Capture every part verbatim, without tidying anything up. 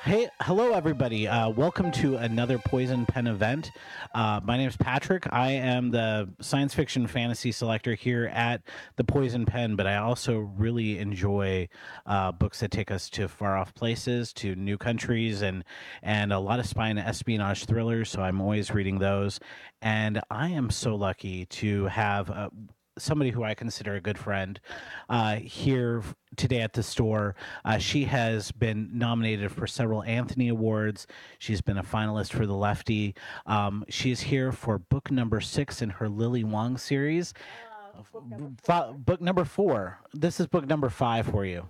Hey, hello everybody. Uh, welcome to another Poison Pen event. Uh, my name is Patrick. I am the science fiction fantasy selector here at the Poison Pen, but I also really enjoy uh, books that take us to far off places, to new countries, and and a lot of spy and espionage thrillers. So I'm always reading those, and I am so lucky to have. Uh, somebody who I consider a good friend uh, here today at the store. Uh, she has been nominated for several Anthony Awards. She's been a finalist for the Lefty. Um, she is here for book number six in her Lily Wong series. Uh, book, number F- book number four. This is book number five for you.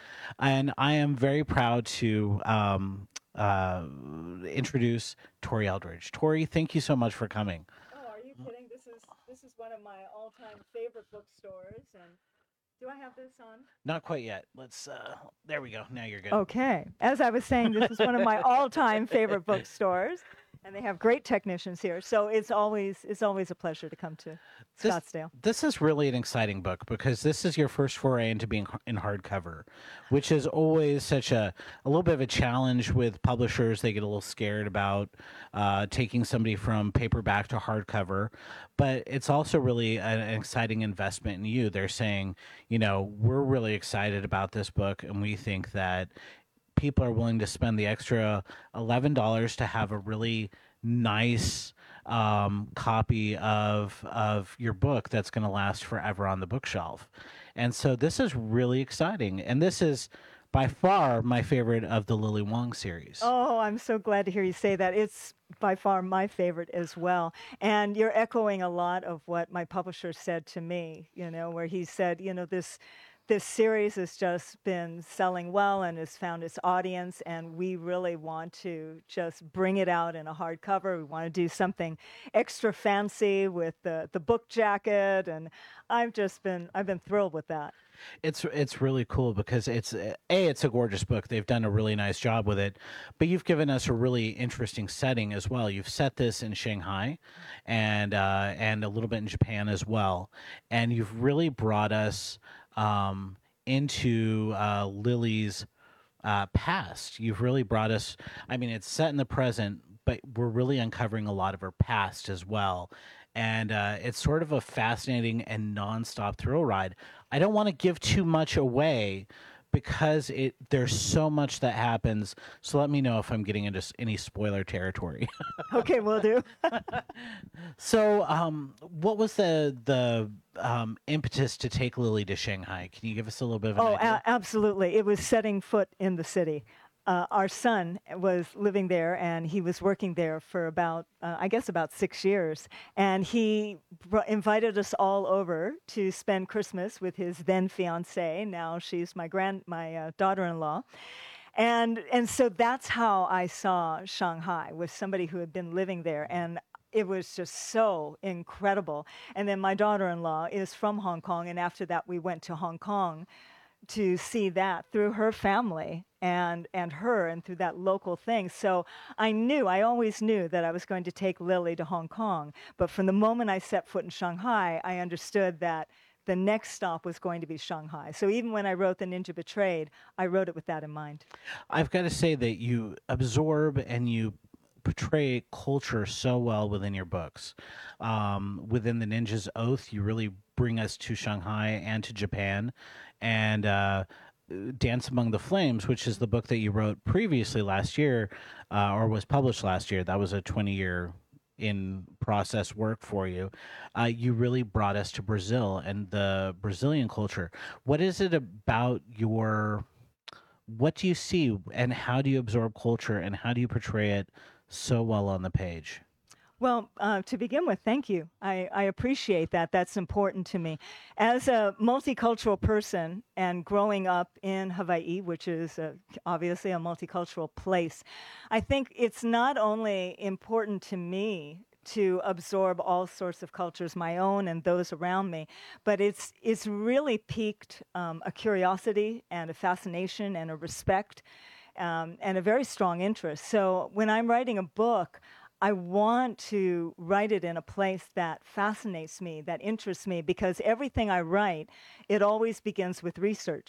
And I am very proud to um, uh, introduce Tori Eldridge. Tori, thank you so much for coming. Oh, are you kidding? This is this is one of my all-time favorite bookstores. And do I have this on? Not quite yet. Let's. Uh, there we go. Now you're good. Okay. As I was saying, this is one of my all-time favorite bookstores, and they have great technicians here. So it's always it's always a pleasure to come to This, Scottsdale. this is really an exciting book because this is your first foray into being in hardcover, which is always such a, a little bit of a challenge with publishers. They get a little scared about uh, taking somebody from paperback to hardcover, but it's also really an, an exciting investment in you. They're saying, you know, we're really excited about this book, and we think that people are willing to spend the extra eleven dollars to have a really nice um, copy of of your book that's going to last forever on the bookshelf. And so this is really exciting. And this is by far my favorite of the Lily Wong series. Oh, I'm so glad to hear you say that. It's by far my favorite as well. And you're echoing a lot of what my publisher said to me, you know, where he said, you know, this this series has just been selling well and has found its audience, and we really want to just bring it out in a hardcover. We want to do something extra fancy with the, the book jacket, and I've just been I've been thrilled with that. It's it's really cool because it's a it's a gorgeous book. They've done a really nice job with it, but you've given us a really interesting setting as well. You've set this in Shanghai, and uh, and a little bit in Japan as well, and you've really brought us um, into uh, Lily's uh, past. You've really brought us. I mean, it's set in the present, but we're really uncovering a lot of her past as well. And uh, it's sort of a fascinating and nonstop thrill ride. I don't want to give too much away because it there's so much that happens. So let me know if I'm getting into s- any spoiler territory. Okay, will do. So, um, what was the the um, impetus to take Lily to Shanghai? Can you give us a little bit of an Oh, idea? a- absolutely. It was setting foot in the city. Uh, our son was living there, and he was working there for about, uh, I guess, about six years. And he br- invited us all over to spend Christmas with his then fiancée. Now she's my grand, my uh, daughter-in-law. And and so that's how I saw Shanghai, with somebody who had been living there, and it was just so incredible. And then my daughter-in-law is from Hong Kong, and after that we went to Hong Kong to see that through her family and and her and through that local thing. So I knew, I always knew that I was going to take Lily to Hong Kong. But from the moment I set foot in Shanghai, I understood that the next stop was going to be Shanghai. So even when I wrote The Ninja Betrayed, I wrote it with that in mind. I've got to say that you absorb and you portray culture so well within your books. Um, within The Ninja's Oath, you really bring us to Shanghai and to Japan. And uh, Dance Among the Flames, which is the book that you wrote previously last year, uh, or was published last year, that was a twenty year in process work for you. Uh, you really brought us to Brazil and the Brazilian culture. What is it about your what do you see and how do you absorb culture and how do you portray it so well on the page? Well, uh, to begin with, thank you. I, I appreciate that. That's important to me. As a multicultural person and growing up in Hawaii, which is a, obviously a multicultural place, I think it's not only important to me to absorb all sorts of cultures, my own and those around me, but it's it's really piqued um, a curiosity and a fascination and a respect um, and a very strong interest. So when I'm writing a book, I want to write it in a place that fascinates me, that interests me, because everything I write, it always begins with research.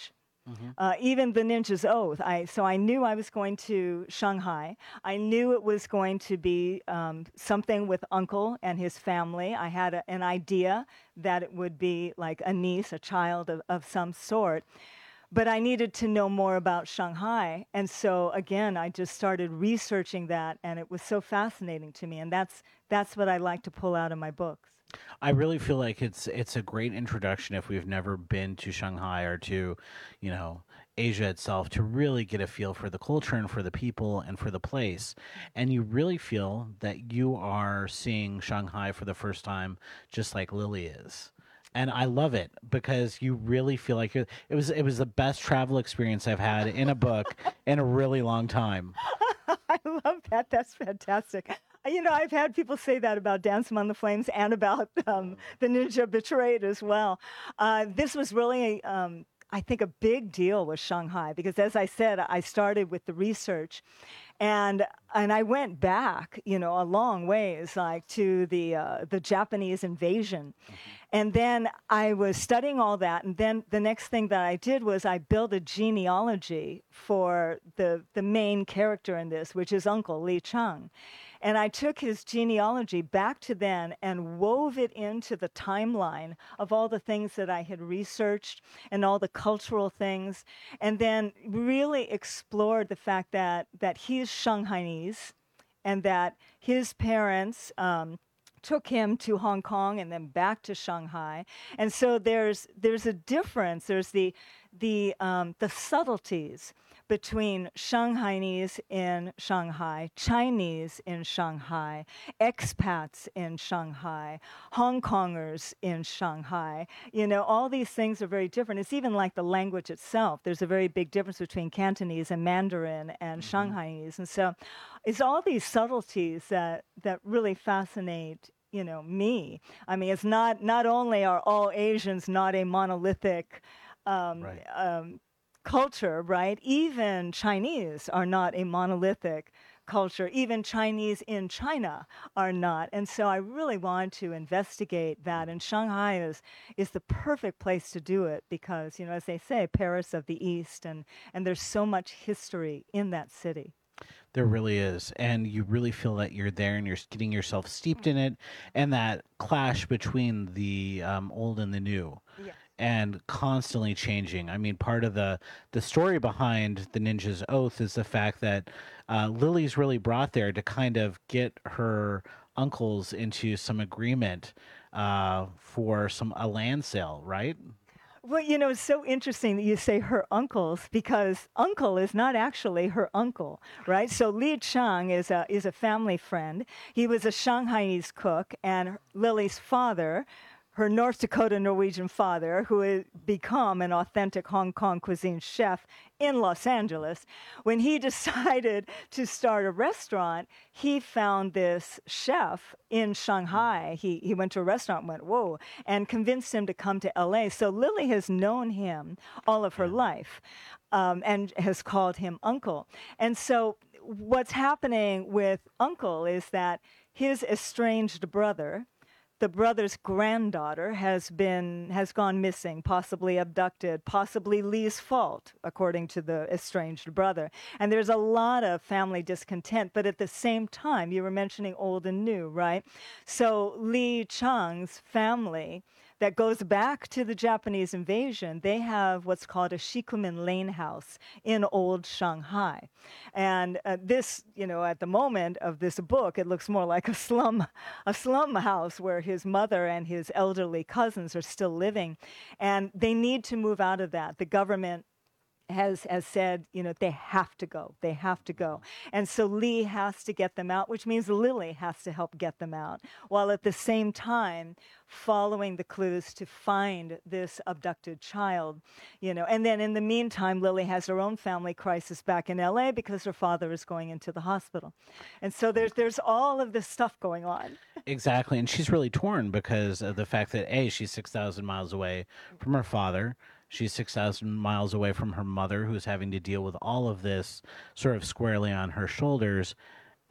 Uh, even the Ninja's Oath. I, so I knew I was going to Shanghai. I knew it was going to be um, something with Uncle and his family. I had a, an idea that it would be like a niece, a child of, of some sort. But I needed to know more about Shanghai. And so, again, I just started researching that, and it was so fascinating to me. And that's, that's what I like to pull out of my books. I really feel like it's it's a great introduction if we've never been to Shanghai or to, you know, Asia itself, to really get a feel for the culture and for the people and for the place. And you really feel that you are seeing Shanghai for the first time, just like Lily is. And I love it because you really feel like you're, it was it was the best travel experience I've had in a book in a really long time. I love that. That's fantastic. You know, I've had people say that about Dance Among the Flames and about um, The Ninja Betrayed as well. Uh, this was really, um, I think, a big deal with Shanghai because, as I said, I started with the research. And and I went back, you know, a long ways, like to the uh, the Japanese invasion. Mm-hmm. And then I was studying all that. And then the next thing that I did was I built a genealogy for the the main character in this, which is Uncle Li Chang. And I took his genealogy back to then and wove it into the timeline of all the things that I had researched and all the cultural things, and then really explored the fact that, that he's Shanghainese and that his parents um, took him to Hong Kong and then back to Shanghai. And so there's, there's a difference. There's the, the, um, the subtleties between Shanghainese in Shanghai, Chinese in Shanghai, expats in Shanghai, Hong Kongers in Shanghai. You know, all these things are very different. It's even like the language itself. There's a very big difference between Cantonese and Mandarin and mm-hmm. Shanghainese. And so it's all these subtleties that, that really fascinate, you know, me. I mean, it's not, not only are all Asians not a monolithic um, right. um, culture, right? Even Chinese are not a monolithic culture. Even Chinese in China are not. And so I really wanted to investigate that. And Shanghai is, is the perfect place to do it because, you know, as they say, Paris of the East, and, and there's so much history in that city. There really is. And you really feel that you're there and you're getting yourself steeped in it, and that clash between the um, old and the new. Yeah. And constantly changing. I mean, part of the, the story behind the Ninja's Oath is the fact that uh, Lily's really brought there to kind of get her uncles into some agreement uh, for some a land sale, right? Well, you know, it's so interesting that you say her uncles because uncle is not actually her uncle, right? So Li Chang is a is a family friend. He was a Shanghainese cook, and Lily's father, her North Dakota Norwegian father, who had become an authentic Hong Kong cuisine chef in Los Angeles, when he decided to start a restaurant, he found this chef in Shanghai. He, he went to a restaurant and went, whoa, and convinced him to come to L A. So Lily has known him all of her life um, and has called him uncle. And so what's happening with Uncle is that his estranged brother, the brother's granddaughter, has been has gone missing, possibly abducted, possibly Li's fault, according to the estranged brother. And there's a lot of family discontent, but at the same time, you were mentioning old and new, right? So Li Chang's family, that goes back to the Japanese invasion, they have what's called a Shikumen Lane house in old Shanghai. And uh, this, you know, at the moment of this book, it looks more like a slum, a slum house where his mother and his elderly cousins are still living. And they need to move out of that. The government has has said, you know, they have to go. They have to go. And so Li has to get them out, which means Lily has to help get them out, while at the same time following the clues to find this abducted child, you know. And then in the meantime, Lily has her own family crisis back in L A because her father is going into the hospital. And so there's there's all of this stuff going on. Exactly. And she's really torn because of the fact that, A, she's six thousand miles away from her father. She's six thousand miles away from her mother, who's having to deal with all of this sort of squarely on her shoulders.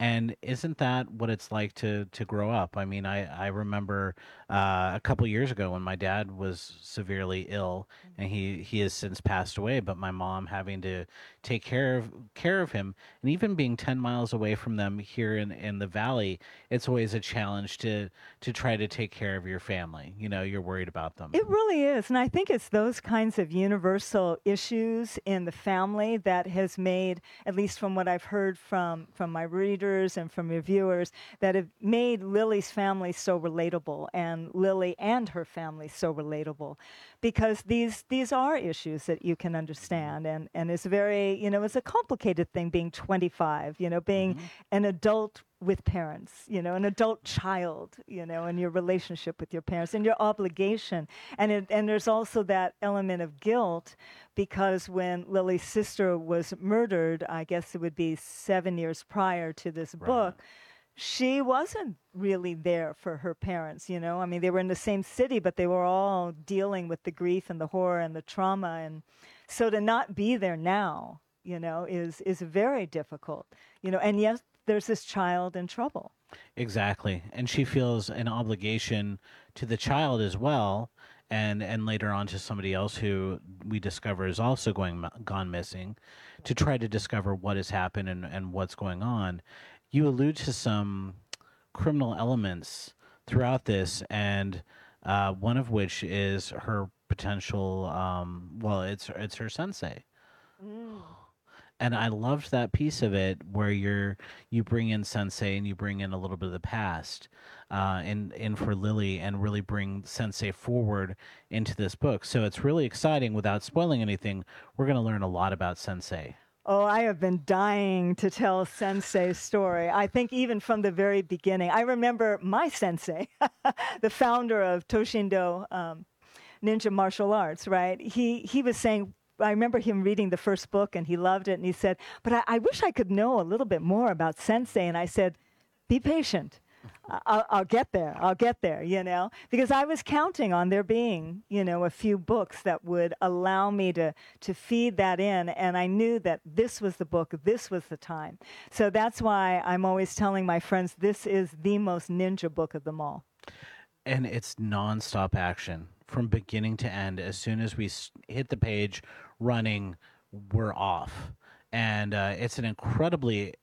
And isn't that what it's like to to grow up? I mean, I I remember uh, a couple years ago when my dad was severely ill, and he he has since passed away. But my mom having to take care of care of him, and even being ten miles away from them here in in the valley, it's always a challenge to to try to take care of your family. You know, you're worried about them. It really is. And I think it's those kinds of universal issues in the family that has made, at least from what I've heard from, from my readers and from reviewers, that have made Lily's family so relatable, and Lily and her family so relatable, because these these are issues that you can understand. And, and it's very, you know, it's a complicated thing being twenty-five, you know, being Mm-hmm. an adult with parents, you know, an adult child, you know, and your relationship with your parents and your obligation. And it, and there's also that element of guilt, because when Lily's sister was murdered, I guess it would be seven years prior to this Right. book, she wasn't really there for her parents, you know. I mean, they were in the same city, but they were all dealing with the grief and the horror and the trauma. And so to not be there now, you know, is is very difficult, you know. And yes, there's this child in trouble. Exactly. And she feels an obligation to the child as well, and and later on to somebody else who we discover is also going gone missing, to try to discover what has happened and, and what's going on. You allude to some criminal elements throughout this, and uh, one of which is her potential, um, well, it's it's her sensei. Mm. And I loved that piece of it where you're you bring in Sensei and you bring in a little bit of the past, uh, in in for Lily, and really bring Sensei forward into this book. So it's really exciting. Without spoiling anything, we're going to learn a lot about Sensei. Oh, I have been dying to tell Sensei's story. I think even from the very beginning. I remember my sensei, the founder of Toshindo um, Ninja Martial Arts, right? He, he was saying, I remember him reading the first book and he loved it. And he said, but I, I wish I could know a little bit more about Sensei. And I said, be patient. I'll, I'll get there. I'll get there, you know, because I was counting on there being, you know, a few books that would allow me to, to feed that in. And I knew that this was the book, this was the time. So that's why I'm always telling my friends, this is the most ninja book of them all. And it's nonstop action from beginning to end. As soon as we s- hit the page running, we're off. And uh, it's an incredibly,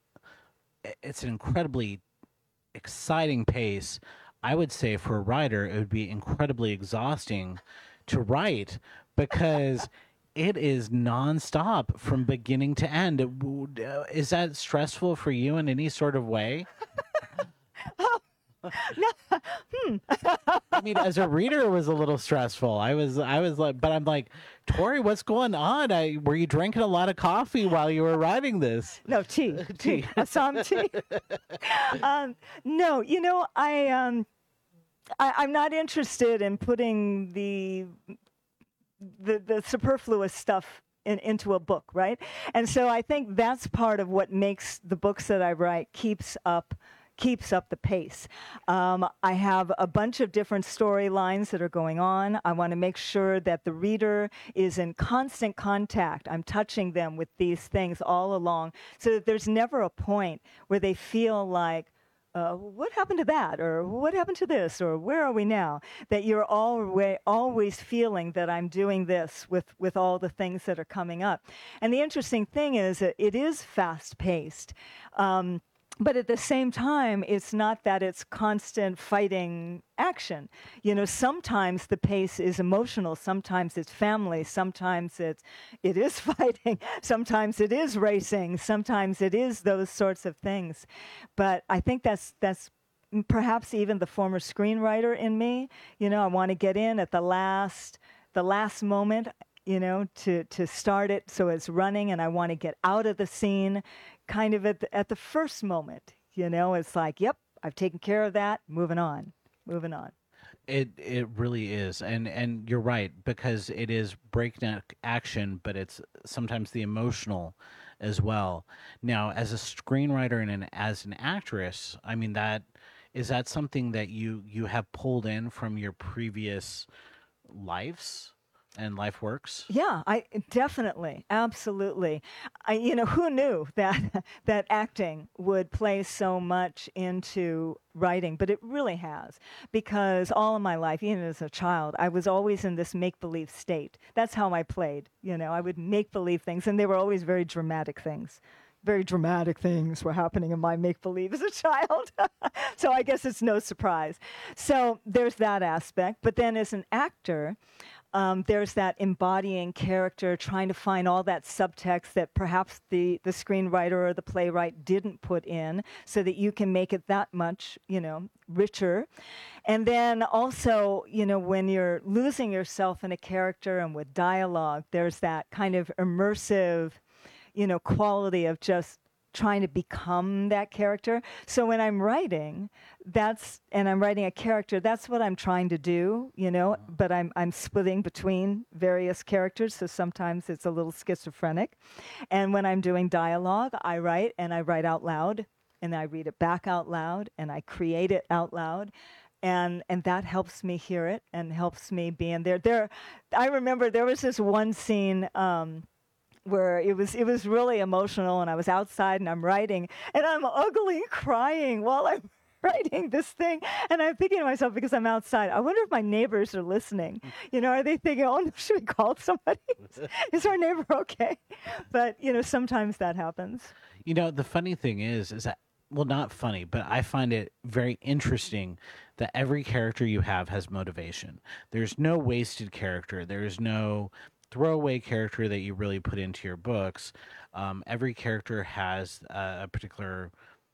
it's an incredibly exciting pace. I would say for a writer, it would be incredibly exhausting to write, because it is nonstop from beginning to end. It would- uh, Is that stressful for you in any sort of way? I mean, as a reader, it was a little stressful. I was, I was like, but I'm like, Tori, what's going on? I, were you drinking a lot of coffee while you were writing this? No, tea. tea. Assam tea. um, no, you know, I, um, I, I'm not interested in putting the, the, the superfluous stuff in, into a book, right? And so I think that's part of what makes the books that I write keeps up keeps up the pace. Um, I have a bunch of different storylines that are going on. I want to make sure that the reader is in constant contact. I'm touching them with these things all along, so that there's never a point where they feel like, uh, what happened to that? Or what happened to this? Or where are we now? That you're always, always feeling that I'm doing this with, with all the things that are coming up. And the interesting thing is that it is fast-paced. Um, But at the same time, it's not that it's constant fighting action. You know, sometimes the pace is emotional, sometimes it's family, sometimes it's, it is fighting, sometimes it is racing, sometimes it is those sorts of things. But I think that's, that's perhaps even the former screenwriter in me. You know, I want to get in at the last, the last moment, you know, to, to start it so it's running, and I want to get out of the scene kind of at the, at the first moment. You know, it's like, yep, I've taken care of that, moving on, moving on. It it really is, and and you're right, because it is breakneck action, but it's sometimes the emotional as well. Now, as a screenwriter and an, as an actress, I mean, that is that something that you you have pulled in from your previous lives and life works? Yeah, I definitely, absolutely. I, you know, who knew that that acting would play so much into writing, but it really has, because all of my life, even as a child, I was always in this make-believe state. That's how I played. You know, I would make-believe things, and they were always very dramatic things. Very dramatic things were happening in my make-believe as a child. So I guess it's no surprise. So there's that aspect. But then as an actor, um, there's that embodying character, trying to find all that subtext that perhaps the, the screenwriter or the playwright didn't put in, so that you can make it that much, you know, richer. And then also, you know, when you're losing yourself in a character and with dialogue, there's that kind of immersive, you know, quality of just trying to become that character. So when I'm writing, that's, and I'm writing a character, that's what I'm trying to do, you know, but I'm, I'm splitting between various characters. So sometimes it's a little schizophrenic. And when I'm doing dialogue, I write and I write out loud and I read it back out loud and I create it out loud. And and that helps me hear it and helps me be in there. There, I remember there was this one scene, um, where it was it was really emotional, and I was outside and I'm writing and I'm ugly crying while I'm writing this thing, and I'm thinking to myself, because I'm outside, I wonder if my neighbors are listening. You know, are they thinking, oh, no, should we call somebody? Is our neighbor okay? But you know, sometimes that happens. You know, the funny thing is, is that, well, not funny, but I find it very interesting that every character you have has motivation. There's no wasted character. There's no throwaway character that you really put into your books. Um, every character has a, a particular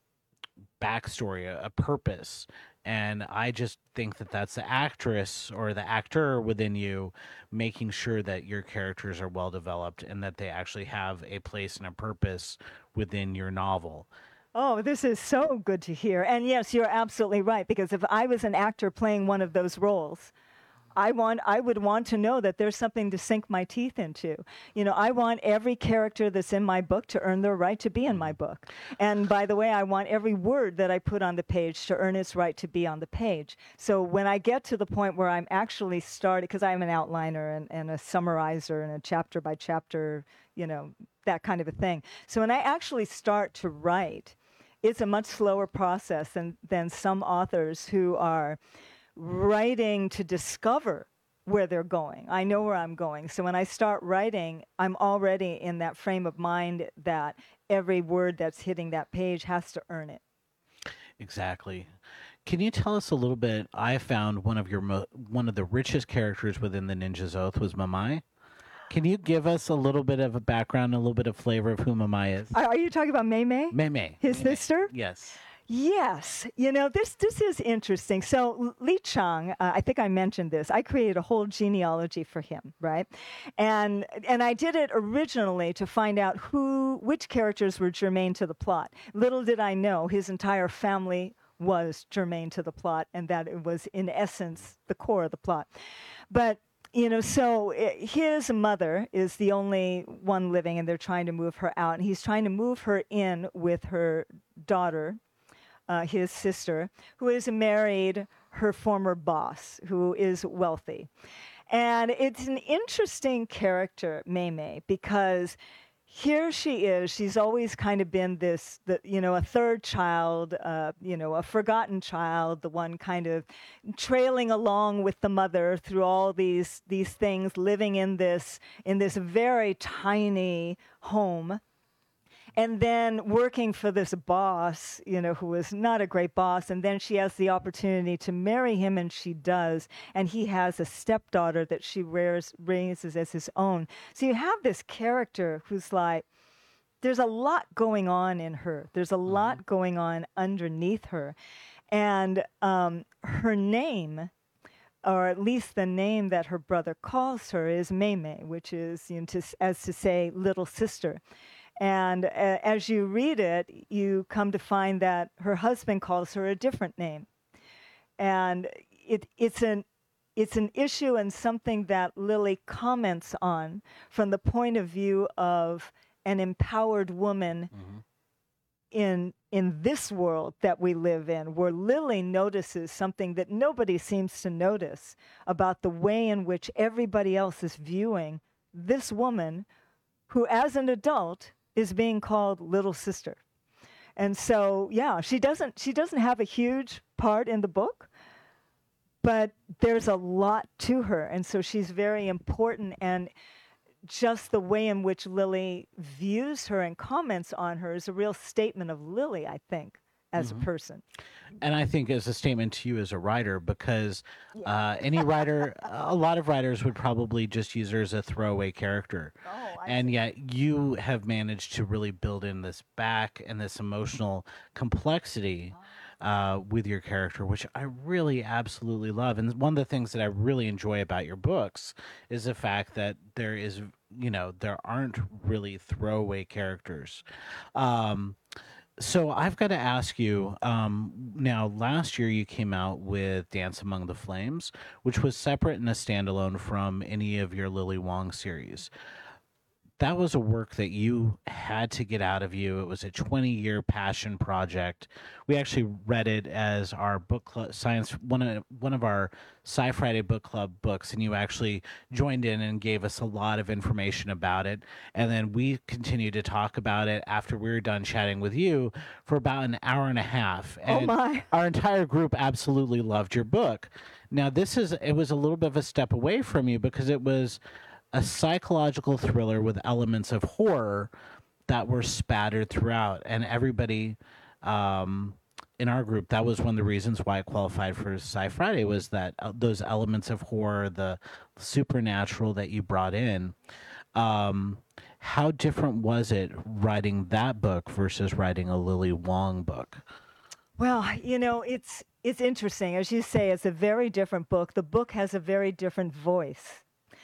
backstory, a, a purpose. And I just think that that's the actress or the actor within you making sure that your characters are well developed and that they actually have a place and a purpose within your novel. Oh, this is so good to hear. And yes, you're absolutely right, because if I was an actor playing one of those roles, I want, I would want to know that there's something to sink my teeth into. You know, I want every character that's in my book to earn their right to be in my book. And by the way, I want every word that I put on the page to earn its right to be on the page. So when I get to the point where I'm actually starting, because I'm an outliner and, and a summarizer and a chapter by chapter, you know, that kind of a thing. So when I actually start to write, it's a much slower process than, than some authors who are writing to discover where they're going. I know where I'm going. So when I start writing, I'm already in that frame of mind that every word that's hitting that page has to earn it. Exactly. Can you tell us a little bit? I found one of your mo- one of the richest characters within the Ninja's Oath was Mamai. Can you give us a little bit of a background, a little bit of flavor of who Mamai is? Are you talking about Mei Mei? Mei Mei. His Mei Mei. sister? Yes. Yes, you know, this this is interesting. So Li Chang, uh, I think I mentioned this. I created a whole genealogy for him, right? And and I did it originally to find out who, which characters were germane to the plot. Little did I know his entire family was germane to the plot, and that it was in essence the core of the plot. But you know, so his mother is the only one living, and they're trying to move her out, and he's trying to move her in with her daughter. Uh, his sister, who has married her former boss, who is wealthy. And it's an interesting character, Mei Mei, because here she is. She's always kind of been this, the, you know, a third child, uh, you know, a forgotten child, the one kind of trailing along with the mother through all these these things, living in this in this very tiny home. And then working for this boss, you know, who is not a great boss. And then she has the opportunity to marry him, and she does. And he has a stepdaughter that she rears, raises as his own. So you have this character who's like, there's a lot going on in her. There's a lot mm-hmm. going on underneath her. And um, her name, or at least the name that her brother calls her, is Mei Mei, which is, you know, to, as to say, little sister. And uh, as you read it, you come to find that her husband calls her a different name. And it, it's an it's an issue and something that Lily comments on from the point of view of an empowered woman mm-hmm. in in this world that we live in, where Lily notices something that nobody seems to notice about the way in which everybody else is viewing this woman who, as an adult, is being called little sister. And so, yeah, she doesn't she doesn't have a huge part in the book, but there's a lot to her, and so she's very important. And just the way in which Lily views her and comments on her is a real statement of Lily, I think, as mm-hmm. a person. And I think as a statement to you as a writer, because yeah. uh, any writer, a lot of writers would probably just use her as a throwaway character. Oh, I and see. Yet you have managed to really build in this back and this emotional complexity uh, with your character, which I really absolutely love. And one of the things that I really enjoy about your books is the fact that there is, you know, there aren't really throwaway characters. Um, So I've got to ask you, um, now last year you came out with Dance Among the Flames, which was separate and a standalone from any of your Lily Wong series. That was a work that you had to get out of you. It was a twenty-year passion project. We actually read it as our book club, science one of one of our Sci Friday book club books, and you actually joined in and gave us a lot of information about it. And then we continued to talk about it after we were done chatting with you for about an hour and a half. And oh my! Our entire group absolutely loved your book. Now this is it was a little bit of a step away from you because it was a psychological thriller with elements of horror that were spattered throughout. And everybody um, in our group, that was one of the reasons why it qualified for Sci Friday, was that uh, those elements of horror, the supernatural that you brought in. Um, how different was it writing that book versus writing a Lily Wong book? Well, you know, it's it's interesting. As you say, it's a very different book. The book has a very different voice.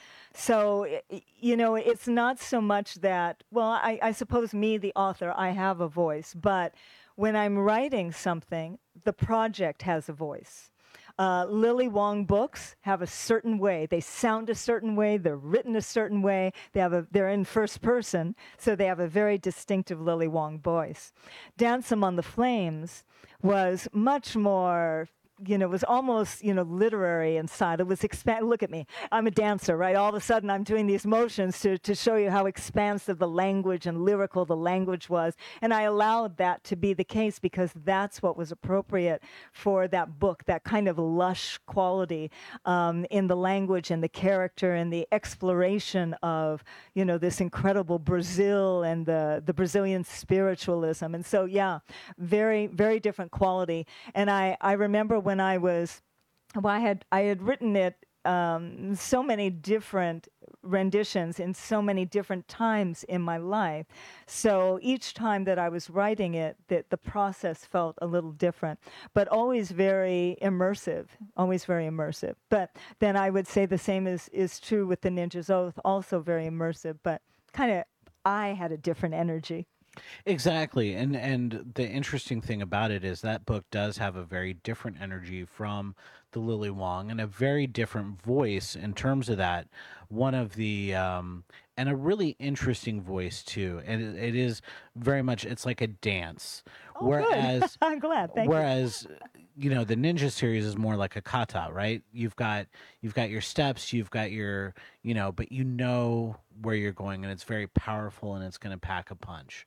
So, you know, it's not so much that, well, I, I suppose me, the author, I have a voice, but when I'm writing something, the project has a voice. Uh, Lily Wong books have a certain way. They sound a certain way. They're written a certain way. They have a, they're in first person, so they have a very distinctive Lily Wong voice. Dance Among the Flames was much more, you know, it was almost, you know, literary inside. It was expand. Look at me. I'm a dancer, right? All of a sudden, I'm doing these motions to, to show you how expansive the language and lyrical the language was. And I allowed that to be the case because that's what was appropriate for that book, that kind of lush quality um, in the language and the character and the exploration of, you know, this incredible Brazil and the, the Brazilian spiritualism. And so, yeah, very, very different quality. And I, I remember when I was, well, I had I had written it um, so many different renditions in so many different times in my life. So each time that I was writing it, that the process felt a little different, but always very immersive, always very immersive. But then I would say the same is, is true with the Ninja's Oath, also very immersive, but kind of I had a different energy. Exactly. And and the interesting thing about it is that book does have a very different energy from the Lily Wong and a very different voice in terms of that. One of the um and a really interesting voice too. And it, it is very much it's like a dance. Oh, whereas good. I'm glad. Thank whereas you. you know, the Ninja series is more like a kata, right? You've got you've got your steps, you've got your, you know, but you know where you're going, and it's very powerful, and it's going to pack a punch.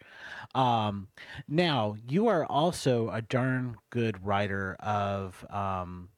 Um, now, you are also a darn good writer of um,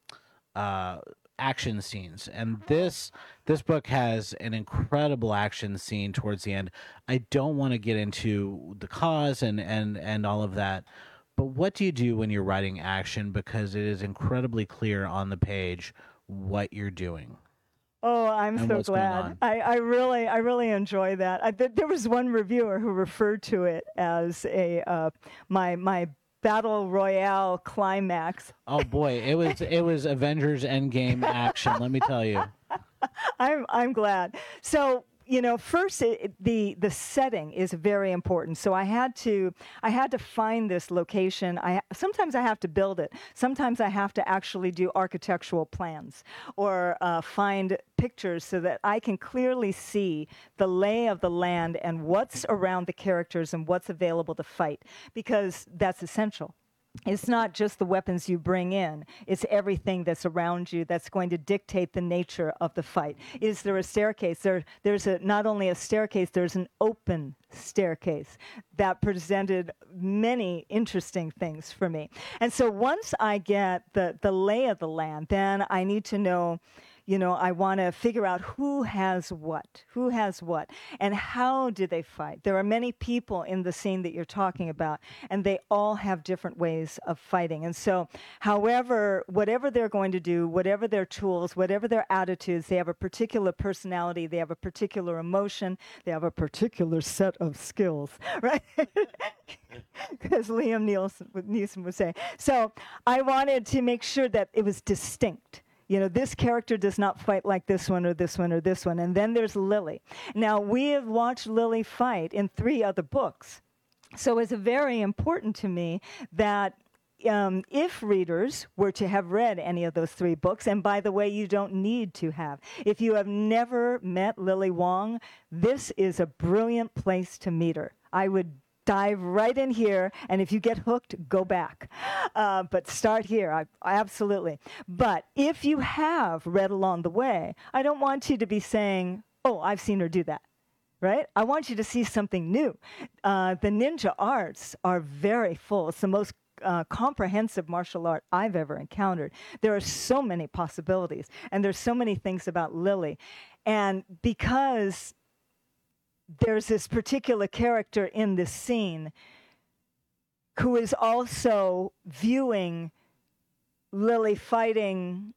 uh, action scenes, and this this book has an incredible action scene towards the end. I don't want to get into the cause and and and all of that. But what do you do when you're writing action? Because it is incredibly clear on the page what you're doing. Oh, I'm so glad. I, I really, I really enjoy that. I, th- there was one reviewer who referred to it as a uh, my my battle royale climax. Oh boy, it was it was Avengers Endgame action. Let me tell you. I'm I'm glad. So you know, first it, it- the the setting is very important. So I had to I had to find this location. I sometimes I have to build it. Sometimes I have to actually do architectural plans or uh, find pictures so that I can clearly see the lay of the land and what's around the characters and what's available to fight, because that's essential. It's not just the weapons you bring in. It's everything that's around you that's going to dictate the nature of the fight. Is there a staircase? There, there's a, not only a staircase, there's an open staircase that presented many interesting things for me. And so once I get the, the lay of the land, then I need to know, you know, I want to figure out who has what, who has what, and how do they fight. There are many people in the scene that you're talking about, and they all have different ways of fighting. And so, however, whatever they're going to do, whatever their tools, whatever their attitudes, they have a particular personality, they have a particular emotion, they have a particular set of skills, right? As Liam Neeson, Neeson would say. So I wanted to make sure that it was distinct. You know, this character does not fight like this one or this one or this one. And then there's Lily. Now, we have watched Lily fight in three other books. So it's very important to me that um, if readers were to have read any of those three books, and by the way, you don't need to have. If you have never met Lily Wong, this is a brilliant place to meet her. I would dive right in here, and if you get hooked, go back. Uh, but start here, I, I absolutely. But if you have read along the way, I don't want you to be saying, oh, I've seen her do that, right? I want you to see something new. Uh, the ninja arts are very full. It's the most uh, comprehensive martial art I've ever encountered. There are so many possibilities, and there's so many things about Lily. And because there's this particular character in this scene who is also viewing Lily fighting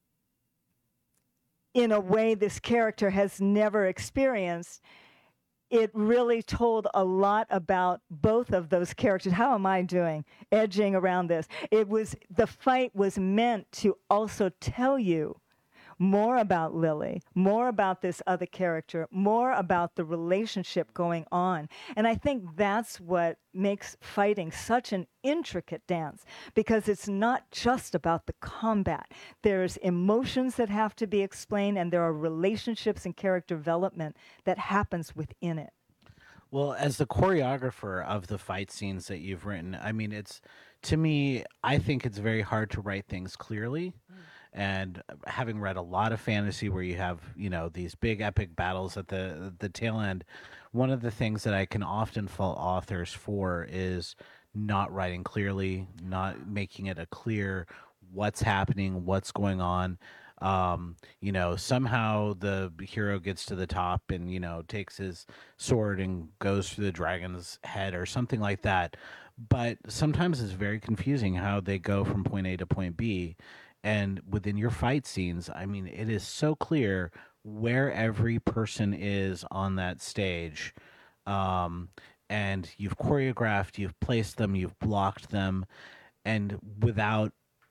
in a way this character has never experienced. It really told a lot about both of those characters. How am I doing edging around this? It was, the fight was meant to also tell you more about Lily, more about this other character, more about the relationship going on. And I think that's what makes fighting such an intricate dance, because it's not just about the combat. There's emotions that have to be explained, and there are relationships and character development that happens within it. Well, as the choreographer of the fight scenes that you've written, I mean, it's, to me, I think it's very hard to write things clearly. Mm. And having read a lot of fantasy where you have, you know, these big epic battles at the the tail end, one of the things that I can often fault authors for is not writing clearly, not making it a clear what's happening, what's going on. Um, you know, somehow the hero gets to the top and, you know, takes his sword and goes through the dragon's head or something like that. But sometimes it's very confusing how they go from point A to point B. And within your fight scenes, I mean, it is so clear where every person is on that stage. Um, and you've choreographed, you've placed them, you've blocked them. And without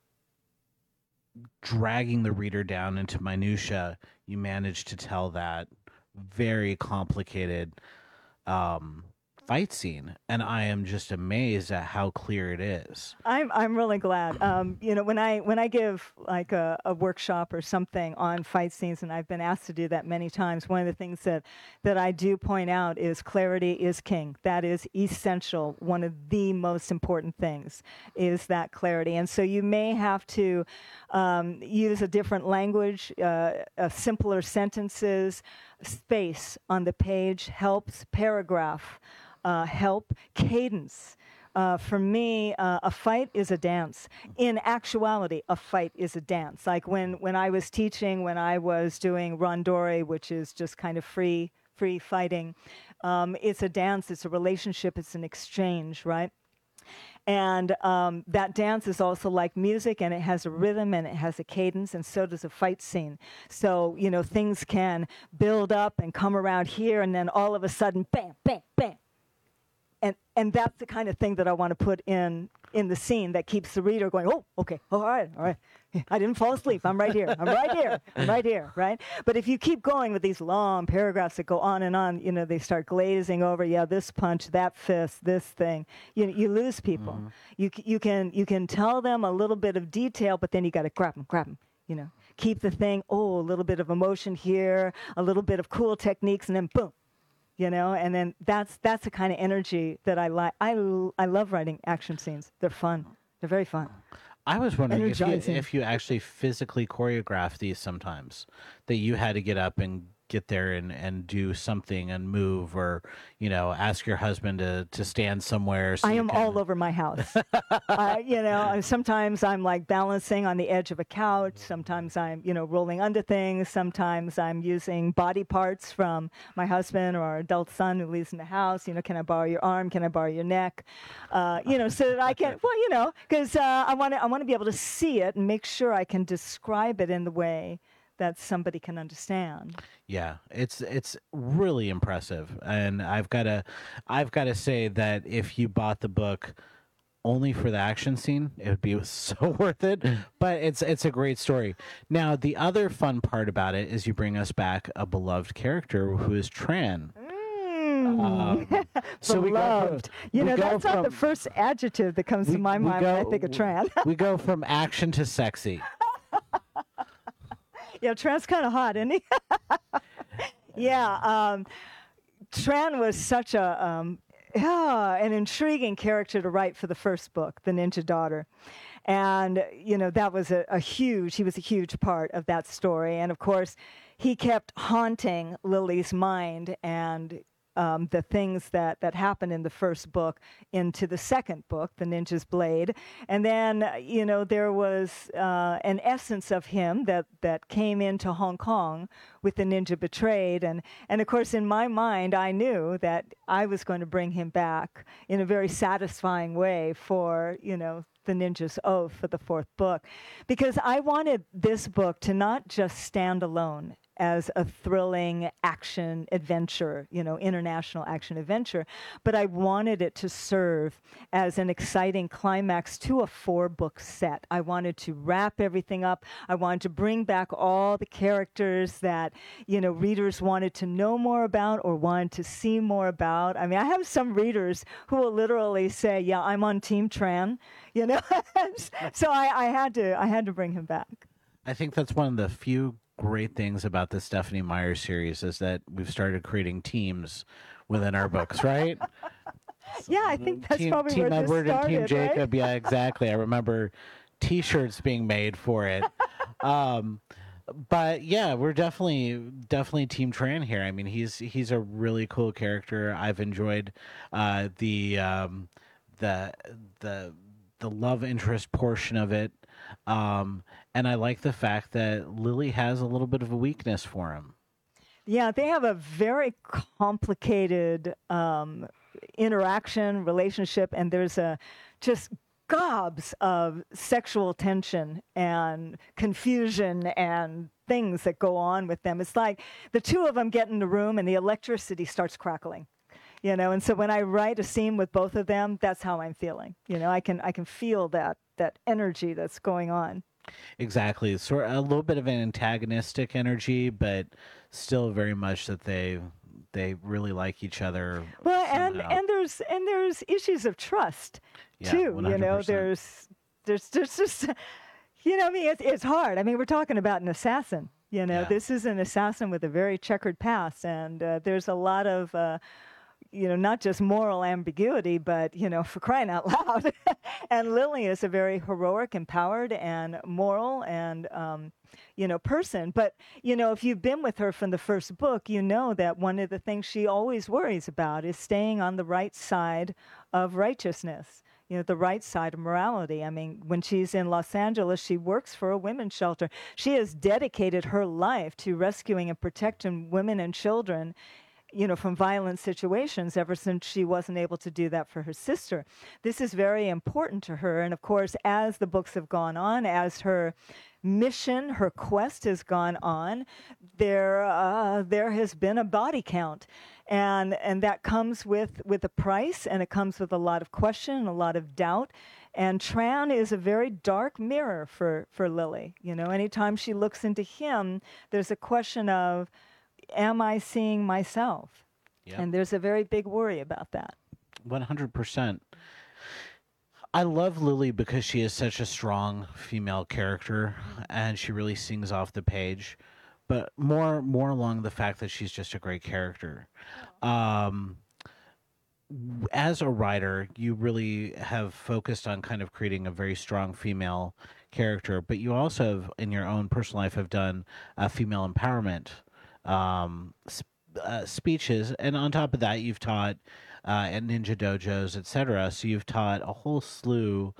dragging the reader down into minutia, you manage to tell that very complicated um, fight scene, and I am just amazed at how clear it is. I'm I'm really glad. Um, you know, when I when I give like a, a workshop or something on fight scenes, and I've been asked to do that many times, one of the things that that I do point out is clarity is king. That is essential. One of the most important things is that clarity. And so you may have to um, use a different language, uh, uh, simpler sentences. Space on the page helps. Paragraph. Uh, help, cadence. Uh, for me, uh, a fight is a dance. In actuality, a fight is a dance. Like when, when I was teaching, when I was doing randori, which is just kind of free, free fighting, um, it's a dance, it's a relationship, it's an exchange, right? And um, that dance is also like music, and it has a rhythm and it has a cadence, and so does a fight scene. So, you know, things can build up and come around here, and then all of a sudden, bam, bam, bam. and and that's the kind of thing that I want to put in in the scene that keeps the reader going, oh, okay, all right, all right. I didn't fall asleep. I'm right here. I'm right here. I'm right here, right? But if you keep going with these long paragraphs that go on and on, you know, they start glazing over, yeah, this punch, that fist, this thing. You you lose people. Mm-hmm. You you can you can tell them a little bit of detail, but then you got to grab them, grab them, you know. Keep the thing, oh, a little bit of emotion here, a little bit of cool techniques, and then boom. You know, and then that's that's the kind of energy that I like. I, I love writing action scenes. They're fun. They're very fun. I was wondering if you, if you actually physically choreograph these sometimes, that you had to get up and get there and, and do something and move, or, you know, ask your husband to, to stand somewhere. So I am can... all over my house. uh, you know, sometimes I'm like balancing on the edge of a couch. Sometimes I'm, you know, rolling under things. Sometimes I'm using body parts from my husband or our adult son who lives in the house. You know, can I borrow your arm? Can I borrow your neck? Uh, you know, so that I can, well, you know, because uh, I want to I want to be able to see it and make sure I can describe it in the way that somebody can understand. Yeah, it's it's really impressive, and I've got to I've got to say that if you bought the book only for the action scene, it would be so worth it. But it's it's a great story. Now, the other fun part about it is you bring us back a beloved character who is Tran. Um, so beloved. We you know, that's from, not the first adjective that comes we, to my mind go, when I think of Tran. We go from action to sexy. Yeah, Tran's kind of hot, isn't he? yeah, um, Tran was such a um, yeah, an intriguing character to write for the first book, The Ninja Daughter. And, you know, that was a, a huge, he was a huge part of that story. And, of course, he kept haunting Lily's mind and Um, the things that, that happened in the first book into the second book, The Ninja's Blade. And then, you know, there was uh, an essence of him that, that came into Hong Kong with The Ninja Betrayed. And, and, of course, in my mind, I knew that I was going to bring him back in a very satisfying way for, you know, The Ninja's Oath for the fourth book. Because I wanted this book to not just stand alone as a thrilling action adventure, you know, international action adventure, but I wanted it to serve as an exciting climax to a four-book set. I wanted to wrap everything up. I wanted to bring back all the characters that, you know, readers wanted to know more about or wanted to see more about. I mean, I have some readers who will literally say, yeah, I'm on Team Tran, you know, so I, I had to, I had to bring him back. I think that's one of the few great things about the Stephenie Meyer series is that we've started creating teams within our books, right? Yeah, I think that's team, probably team where Edward this started, and Team Jacob. Right? Yeah, exactly. I remember T-shirts being made for it. um, but yeah, we're definitely definitely Team Tran here. I mean, he's he's a really cool character. I've enjoyed uh, the um, the the the love interest portion of it. Um, and I like the fact that Lily has a little bit of a weakness for him. Yeah, they have a very complicated um, interaction, relationship, and there's a just gobs of sexual tension and confusion and things that go on with them. It's like the two of them get in the room and the electricity starts crackling. You know, and so when I write a scene with both of them, that's how I'm feeling. You know, I can I can feel that that energy that's going on. Exactly. Sort of a little bit of an antagonistic energy, but still very much that they they really like each other. Well, and, and there's and there's issues of trust yeah, too. one hundred percent. You know, there's there's there's just you know, I mean, it's it's hard. I mean, we're talking about an assassin. You know, yeah. This is an assassin with a very checkered past, and uh, there's a lot of. Uh, you know, not just moral ambiguity, but, you know, for crying out loud. And Lily is a very heroic, empowered, and moral and, um, you know, person. But, you know, if you've been with her from the first book, you know that one of the things she always worries about is staying on the right side of righteousness. You know, the right side of morality. I mean, when she's in Los Angeles, she works for a women's shelter. She has dedicated her life to rescuing and protecting women and children, you know, from violent situations ever since she wasn't able to do that for her sister. This is very important to her. And of course, as the books have gone on, as her mission, her quest has gone on, there uh, there has been a body count. And and that comes with, with a price, and it comes with a lot of question and a lot of doubt. And Tran is a very dark mirror for, for Lily. You know, anytime she looks into him, there's a question of, am I seeing myself? Yep. And there's a very big worry about that. one hundred percent. I love Lily because she is such a strong female character, and she really sings off the page. But more, more along the fact that she's just a great character. Um, as a writer, you really have focused on kind of creating a very strong female character, but you also have, in your own personal life, have done uh, female empowerment um, sp- uh, speeches, and on top of that, you've taught uh, at ninja dojos, et cetera. So you've taught a whole slew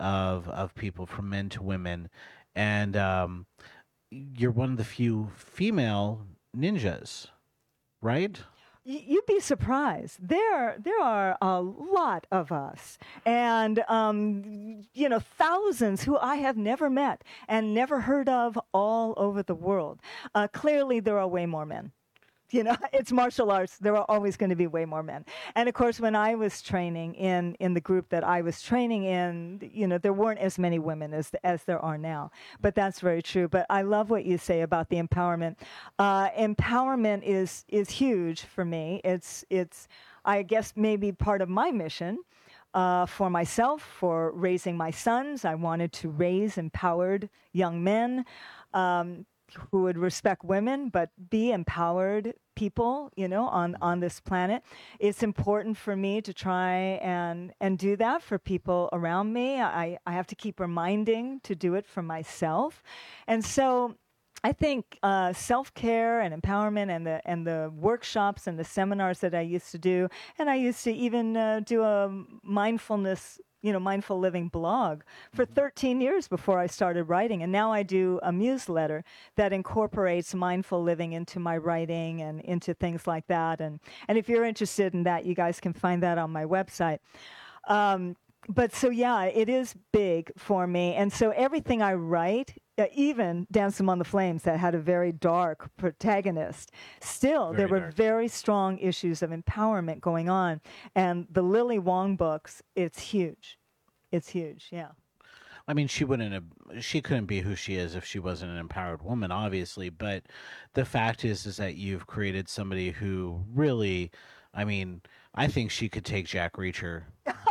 of of people, from men to women, and um, you're one of the few female ninjas, right? You'd be surprised. There, there are a lot of us, and um, you know, thousands who I have never met and never heard of all over the world. Uh, clearly, there are way more men. You know, it's martial arts. There are always going to be way more men. And of course, when I was training in, in the group that I was training in, you know, there weren't as many women as as there are now. But that's very true. But I love what you say about the empowerment. Uh, empowerment is is huge for me. It's it's I guess maybe part of my mission. Uh, for myself, for raising my sons, I wanted to raise empowered young men. Um, who would respect women, but be empowered people, you know, on, on this planet. It's important for me to try and, and do that for people around me. I, I have to keep reminding to do it for myself. And so I think uh, self-care and empowerment and the and the workshops and the seminars that I used to do, and I used to even uh, do a mindfulness you know, mindful living blog for thirteen years before I started writing. And now I do a newsletter that incorporates mindful living into my writing and into things like that. And, and if you're interested in that, you guys can find that on my website. Um, but so, yeah, it is big for me. And so everything I write, uh, even Dance Among the Flames, that had a very dark protagonist, still, Very there were dark. very strong issues of empowerment going on. And the Lily Wong books, it's huge. It's huge, yeah. I mean, she wouldn't have, she couldn't be who she is if she wasn't an empowered woman, obviously. But the fact is, is that you've created somebody who really, I mean, I think she could take Jack Reacher.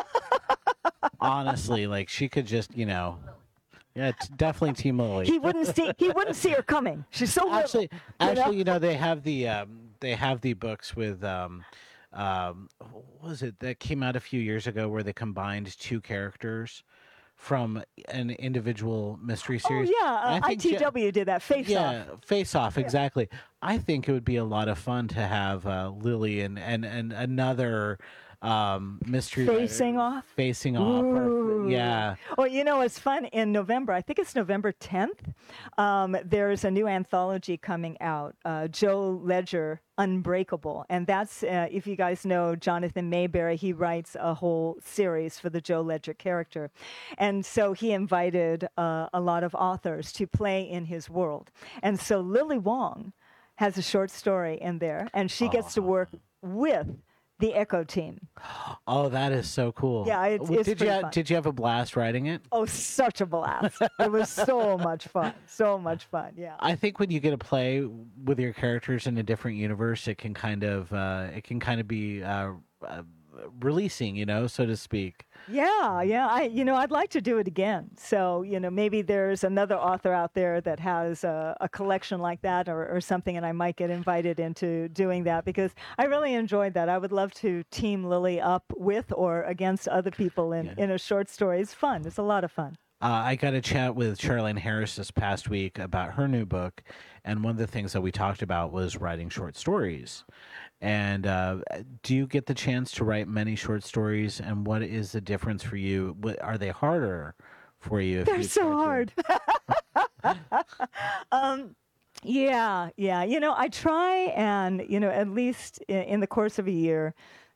Honestly, like she could just, you know, yeah, it's definitely Team Lily. He wouldn't see. He wouldn't see her coming. She's so little, actually, you actually, know? you know, they have the um, they have the books with um, um, what was it that came out a few years ago where they combined two characters from an individual mystery Oh series. yeah, uh, I think Ja- I T W did that. Face yeah, off. Face Off, exactly. I think it would be a lot of fun to have uh, Lily and, and, and another um, mystery Facing writer off? facing off. Or, Ooh. yeah, Well, you know, it's fun. In November, I think it's November tenth, um, there's a new anthology coming out, uh, Joe Ledger, Unbreakable. And that's, uh, if you guys know Jonathan Mayberry, he writes a whole series for the Joe Ledger character. And so he invited uh, a lot of authors to play in his world. And so Lily Wong has a short story in there, and she gets to work with the Echo team. oh, that is so cool. Yeah, it's- W- it's did you pretty ha- fun. did you have a blast writing it? Oh, such a blast. It was so much fun. So much fun. Yeah. I think when you get to play with your characters in a different universe, it can kind of uh, it can kind of be uh, uh, releasing, you know, so to speak. Yeah, yeah. I, you know, I'd like to do it again. So, you know, maybe there's another author out there that has a, a collection like that or, or something, and I might get invited into doing that because I really enjoyed that. I would love to team Lily up with or against other people in, Yeah. in a short story. It's fun. It's a lot of fun. Uh, I got a chat with Charlene Harris this past week about her new book, and one of the things that we talked about was writing short stories. And uh, do you get the chance to write many short stories? And what is the difference for you? What, are they harder for you? If They're you so try to- hard. um, yeah, yeah. You know, I try and, you know, at least in, in the course of a year,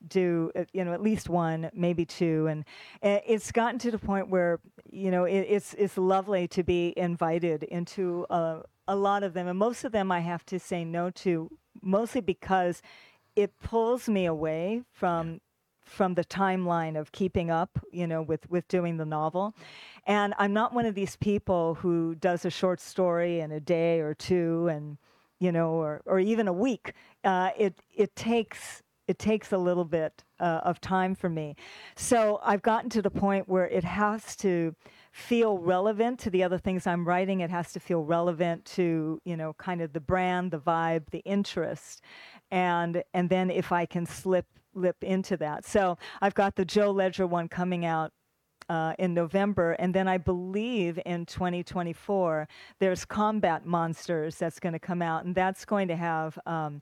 do, uh, you know, at least one, maybe two. And uh, it's gotten to the point where, you know, it, it's, it's lovely to be invited into uh, a lot of them. And most of them I have to say no to, mostly because it pulls me away from from the timeline of keeping up, you know, with, with doing the novel. And I'm not one of these people who does a short story in a day or two and, you know, or, or even a week. Uh, it, it takes, it takes a little bit uh, of time for me. So I've gotten to the point where it has to feel relevant to the other things I'm writing. It has to feel relevant to, you know, kind of the brand, the vibe, the interest. And, and then if I can slip lip into that. So I've got the Joe Ledger one coming out uh, in November, and then I believe in twenty twenty-four there's Combat Monsters that's going to come out, and that's going to have um,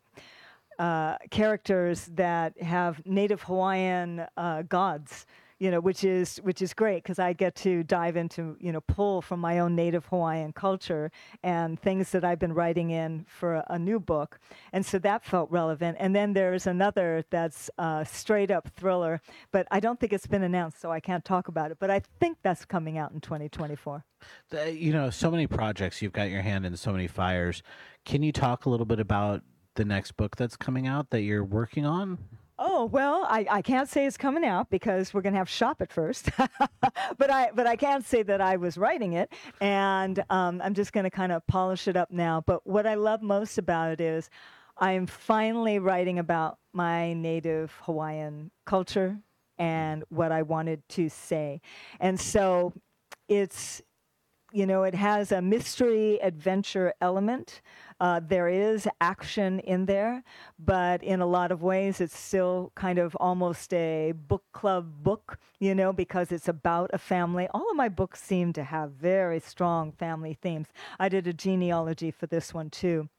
uh, characters that have Native Hawaiian uh, gods, you know, which is which is great because I get to dive into, you know, pull from my own Native Hawaiian culture and things that I've been writing in for a, a new book. And so that felt relevant. And then there's another that's a straight up thriller, but I don't think it's been announced, so I can't talk about it. But I think that's coming out in twenty twenty-four. The, you know, so many projects, you've got your hand in so many fires. Can you talk a little bit about the next book that's coming out that you're working on? Oh, well, I, I can't say it's coming out because we're going to have to shop it first. but I but I can say that I was writing it, and um, I'm just going to kind of polish it up now. But what I love most about it is I'm finally writing about my Native Hawaiian culture and what I wanted to say. And so it's, you know, it has a mystery adventure element. Uh, there is action in there, but in a lot of ways, it's still kind of almost a book club book, you know, because it's about a family. All of my books seem to have very strong family themes. I did a genealogy for this one, too.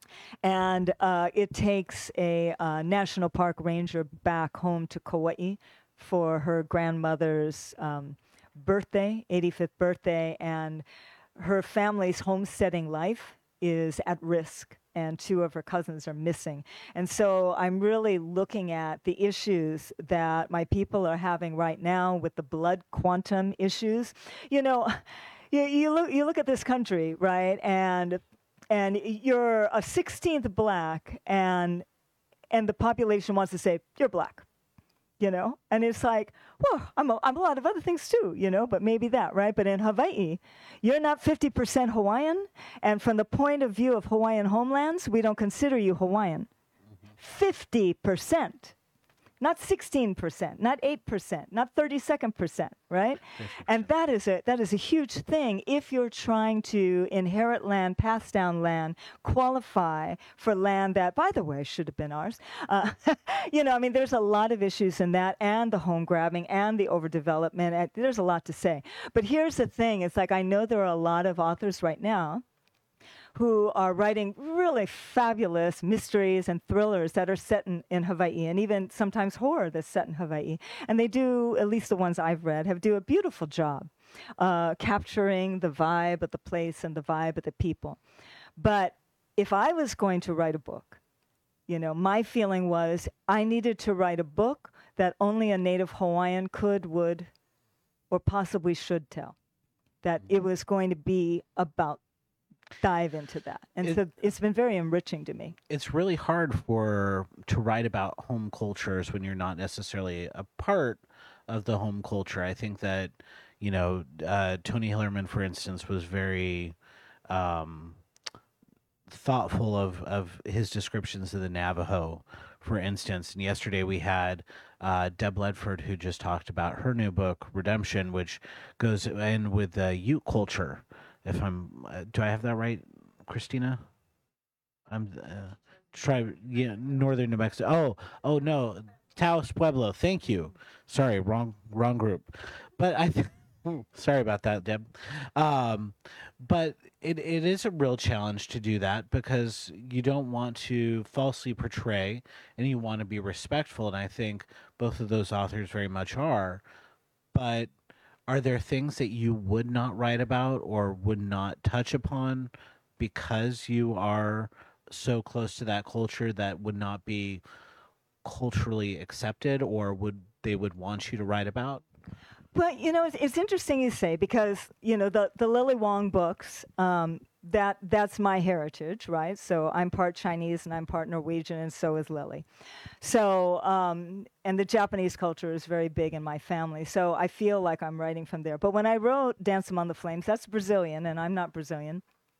And uh, it takes a uh, national park ranger back home to Kauai for her grandmother's um, birthday, eighty-fifth birthday, and her family's homesteading life is at risk, and two of her cousins are missing. And so I'm really looking at the issues that my people are having right now with the blood quantum issues. You know, you, you look you look at this country, right, and and you're a sixteenth black, and and the population wants to say you're black. You know, and it's like, well, I'm a, I'm a lot of other things too, you know, but maybe that, right? But in Hawaii, you're not fifty percent Hawaiian. And from the point of view of Hawaiian homelands, we don't consider you Hawaiian. fifty percent. Not sixteen percent, not eight percent, not thirty-second percent, right? fifty percent. And that is a that is a huge thing if you're trying to inherit land, pass down land, qualify for land that, by the way, should have been ours. Uh, you know, I mean, there's a lot of issues in that, and the home grabbing and the overdevelopment. And there's a lot to say. But here's the thing. It's like I know there are a lot of authors right now who are writing really fabulous mysteries and thrillers that are set in, in Hawaii, and even sometimes horror that's set in Hawaii. And they do, at least the ones I've read, have do a beautiful job uh, capturing the vibe of the place and the vibe of the people. But if I was going to write a book, you know, my feeling was I needed to write a book that only a Native Hawaiian could, would, or possibly should tell. That it was going to be about dive into that. And it, so it's been very enriching to me. It's really hard for to write about home cultures when you're not necessarily a part of the home culture. I think that, you know, uh, Tony Hillerman, for instance, was very um, thoughtful of, of his descriptions of the Navajo, for instance. And yesterday we had uh, Deb Ledford, who just talked about her new book, Redemption, which goes in with the Ute culture. If I'm, uh, do I have that right, Christina? I'm uh, try yeah, northern New Mexico. Oh, oh no, Taos Pueblo. Thank you. Sorry, wrong, wrong group. But I, th- sorry about that, Deb. Um, but it it is a real challenge to do that because you don't want to falsely portray, and you want to be respectful. And I think both of those authors very much are, but. Are there things that you would not write about or would not touch upon because you are so close to that culture that would not be culturally accepted, or would they would want you to write about? Well, you know, it's, it's interesting you say, because, you know, the, the Lily Wong books, um, that that's my heritage, right? So I'm part Chinese and I'm part Norwegian, and so is Lily. So, um, and the Japanese culture is very big in my family, so I feel like I'm writing from there. But when I wrote Dance Among the Flames, that's Brazilian, and I'm not Brazilian.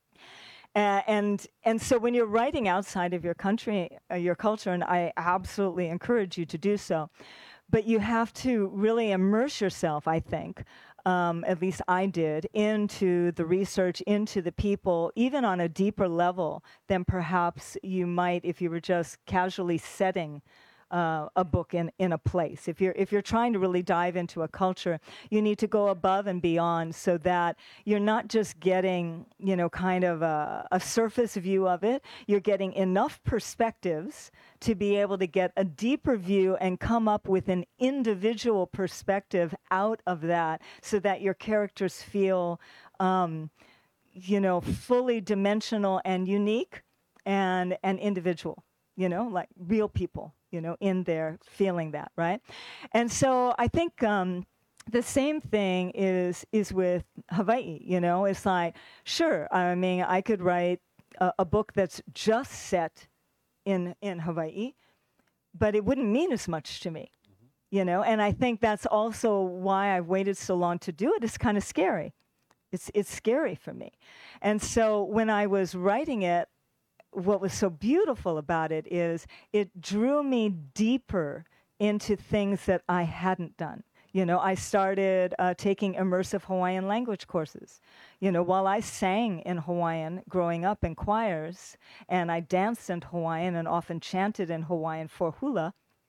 Uh, and and so when you're writing outside of your country, uh, your culture, and I absolutely encourage you to do so, but you have to really immerse yourself, I think, um, at least I did, into the research, into the people, even on a deeper level than perhaps you might if you were just casually setting Uh, a book in, in a place. If you're if you're trying to really dive into a culture, you need to go above and beyond, so that you're not just getting, you know, kind of a, a surface view of it. You're getting enough perspectives to be able to get a deeper view and come up with an individual perspective out of that, so that your characters feel, um, you know, fully dimensional and unique and, and individual, you know, like real people, you know, in there feeling that, right? And so I think um, the same thing is is with Hawaii, you know. It's like, sure, I mean, I could write a, a book that's just set in, in Hawaii, but it wouldn't mean as much to me, mm-hmm. you know. And I think that's also why I've waited so long to do it. It's kind of scary. It's, it's scary for me. And so when I was writing it, what was so beautiful about it is it drew me deeper into things that I hadn't done. You know, I started uh, taking immersive Hawaiian language courses. You know, while I sang in Hawaiian growing up in choirs, and I danced in Hawaiian and often chanted in Hawaiian for hula,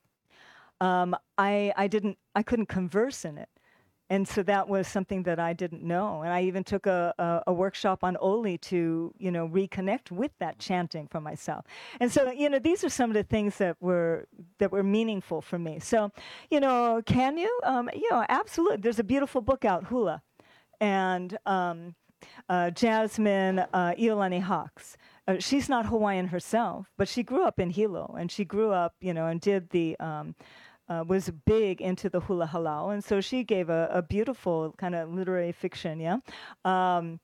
um, I, I didn't, I couldn't converse in it. And so that was something that I didn't know. And I even took a, a, a workshop on Oli to, you know, reconnect with that chanting for myself. And so, you know, these are some of the things that were that were meaningful for me. So, you know, can you? Um, you know, absolutely. There's a beautiful book out, Hula. And um, uh, Jasmine uh, Iolani Hawks. Uh, she's not Hawaiian herself, but she grew up in Hilo. And she grew up, you know, and did the... Um, Uh, was big into the hula halau, and so she gave a, a beautiful kind of literary fiction, yeah? Um,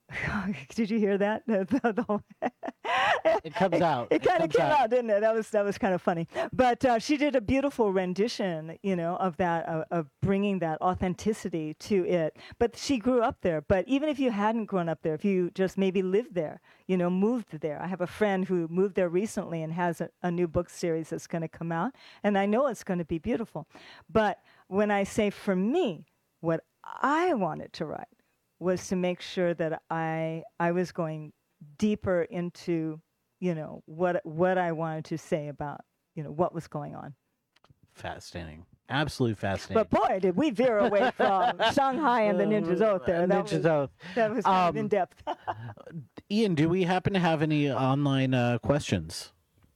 did you hear that? It comes out. It, it kind of came out. out, didn't it? That was that was kind of funny. But uh, she did a beautiful rendition, you know, of that, uh, of bringing that authenticity to it. But she grew up there. But even if you hadn't grown up there, if you just maybe lived there, you know, moved there. I have a friend who moved there recently and has a, a new book series that's going to come out, and I know it's going to be beautiful. But when I say for me, what I wanted to write was to make sure that I I was going deeper into, you know, what what I wanted to say about, you know, what was going on. Fascinating. Absolutely fascinating. But boy, did we veer away from Shanghai and the Ninja's Oath there. That Ninja's was, Oath. That was kind um, of in depth. Ian, do we happen to have any online uh, questions?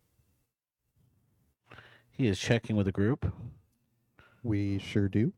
He is checking with the group. We sure do.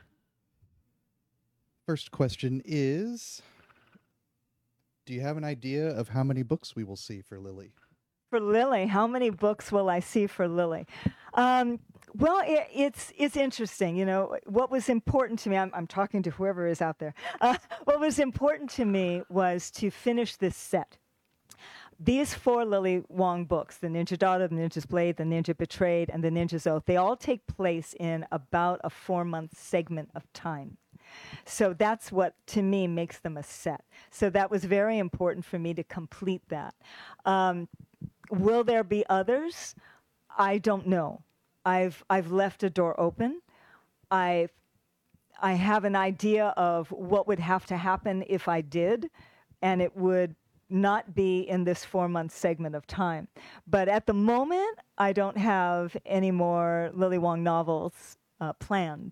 First question is, do you have an idea of how many books we will see for Lily? For Lily, how many books will I see for Lily? Um, well, it, it's it's interesting. You know, what was important to me, I'm, I'm talking to whoever is out there. Uh, what was important to me was to finish this set. These four Lily Wong books, The Ninja Daughter, The Ninja's Blade, The Ninja Betrayed, and The Ninja's Oath, they all take place in about a four-month segment of time. So that's what, to me, makes them a set. So that was very important for me to complete that. Um, will there be others? I don't know. I've I've left a door open. I've I have an idea of what would have to happen if I did, and it would not be in this four-month segment of time. But at the moment, I don't have any more Lily Wong novels uh, planned.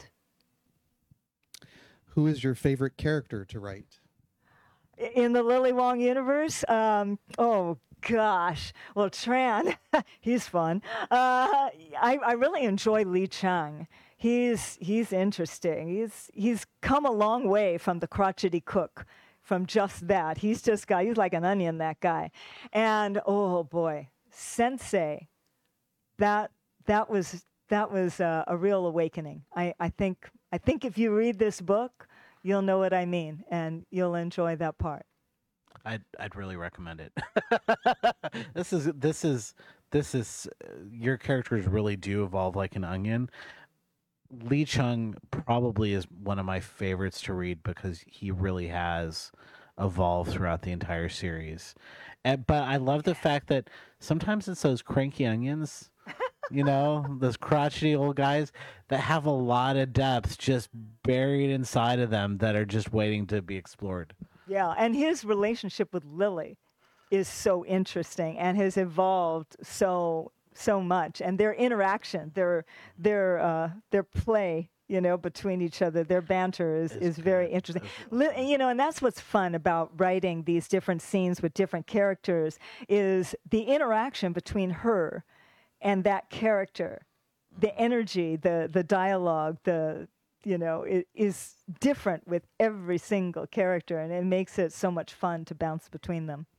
Who is your favorite character to write? In the Lily Wong universe? Um, oh, gosh. Well, Tran, he's fun. Uh, I, I really enjoy Li Chang. He's he's interesting. He's he's come a long way from the crotchety cook, from just that. He's just got, he's like an onion, that guy. And, oh, boy, Sensei, that that was that was uh, a real awakening. I, I think I think if you read this book, you'll know what I mean, and you'll enjoy that part. I'd I'd really recommend it. this is this is this is uh, your characters really do evolve like an onion. Lee Chung probably is one of my favorites to read because he really has evolved throughout the entire series. And, but I love the fact that sometimes it's those cranky onions, you know, those crotchety old guys that have a lot of depth just buried inside of them that are just waiting to be explored. Yeah, and his relationship with Lily is so interesting and has evolved so so much, and their interaction, their their uh, their play, you know, between each other, their banter is, is very interesting. Li- you know, and that's what's fun about writing these different scenes with different characters is the interaction between her and that character, the energy, the the dialogue, the you know, it is different with every single character, and it makes it so much fun to bounce between them.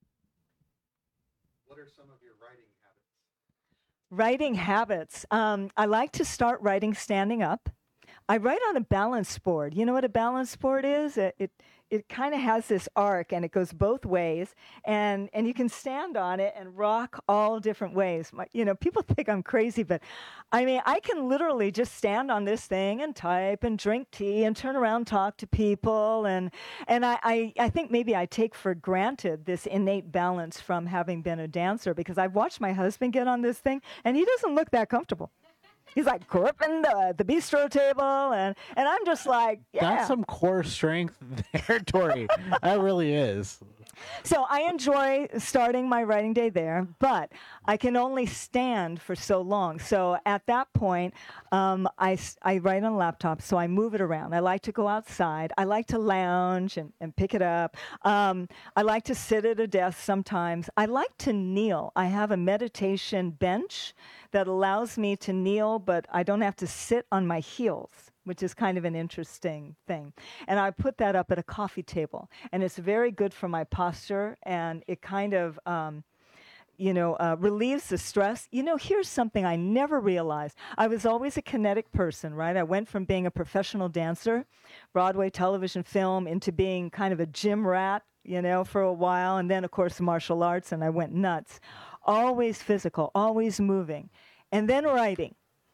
What are some of your writing habits? Writing habits. Um, I like to start writing standing up. I write on a balance board. You know what a balance board is? It it, it kind of has this arc, and it goes both ways, and, and you can stand on it and rock all different ways. My, you know, people think I'm crazy, but I mean, I can literally just stand on this thing and type and drink tea and turn around, talk to people, and and I, I, I think maybe I take for granted this innate balance from having been a dancer, because I've watched my husband get on this thing, and he doesn't look that comfortable. He's like gripping the, the bistro table, and, and I'm just like, yeah. That's some core strength there, Tori. That really is. So I enjoy starting my writing day there, but I can only stand for so long. So at that point, um, I, I write on a laptop, so I move it around. I like to go outside. I like to lounge and, and pick it up. Um, I like to sit at a desk sometimes. I like to kneel. I have a meditation bench that allows me to kneel, but I don't have to sit on my heels, which is kind of an interesting thing. And I put that up at a coffee table, and it's very good for my posture, and it kind of, um, you know, uh, relieves the stress. You know, here's something I never realized. I was always a kinetic person, right? I went from being a professional dancer, Broadway, television, film, into being kind of a gym rat, you know, for a while, and then, of course, martial arts, and I went nuts. Always physical, always moving, and then writing.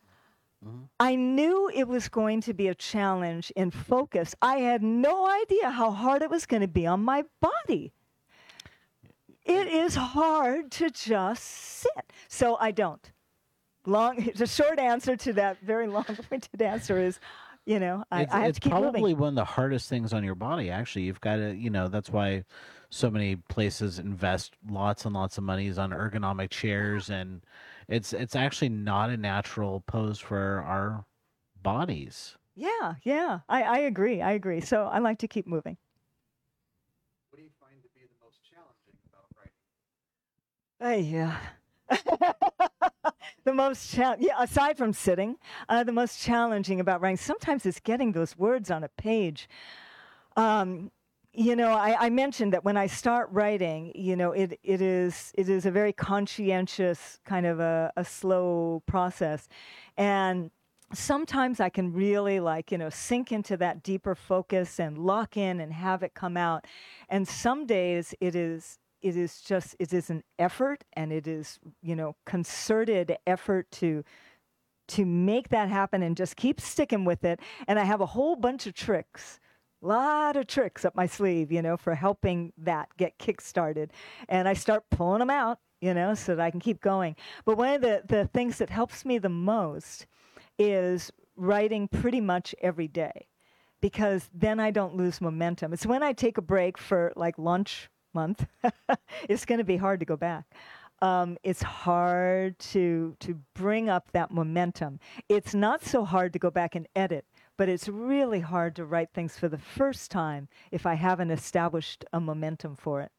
I knew it was going to be a challenge in focus. I had no idea how hard it was going to be on my body. It is hard to just sit. So I don't. Long, the short answer to that very long-winded answer is, you know, I, it's, I have it's to keep probably moving. one of the hardest things on your body. Actually, you've got to, you know, that's why so many places invest lots and lots of monies on ergonomic chairs, and it's it's actually not a natural pose for our bodies. Yeah, yeah, I, I agree. I agree. So I like to keep moving. What do you find to be the most challenging about writing? Uh, yeah. The most cha- yeah, aside from sitting, uh, the most challenging about writing sometimes is getting those words on a page. Um, you know, I, I mentioned that when I start writing, you know, it it is it is a very conscientious kind of a, a slow process, and sometimes I can really like, you know, sink into that deeper focus and lock in and have it come out, and some days it is. It is just, it is an effort, and it is, you know, concerted effort to to make that happen and just keep sticking with it. And I have a whole bunch of tricks, a lot of tricks up my sleeve, you know, for helping that get kick-started. And I start pulling them out, you know, so that I can keep going. But one of the, the things that helps me the most is writing pretty much every day, because then I don't lose momentum. It's when I take a break for like lunch month, it's going to be hard to go back. Um, it's hard to to bring up that momentum. It's not so hard to go back and edit, but it's really hard to write things for the first time if I haven't established a momentum for it.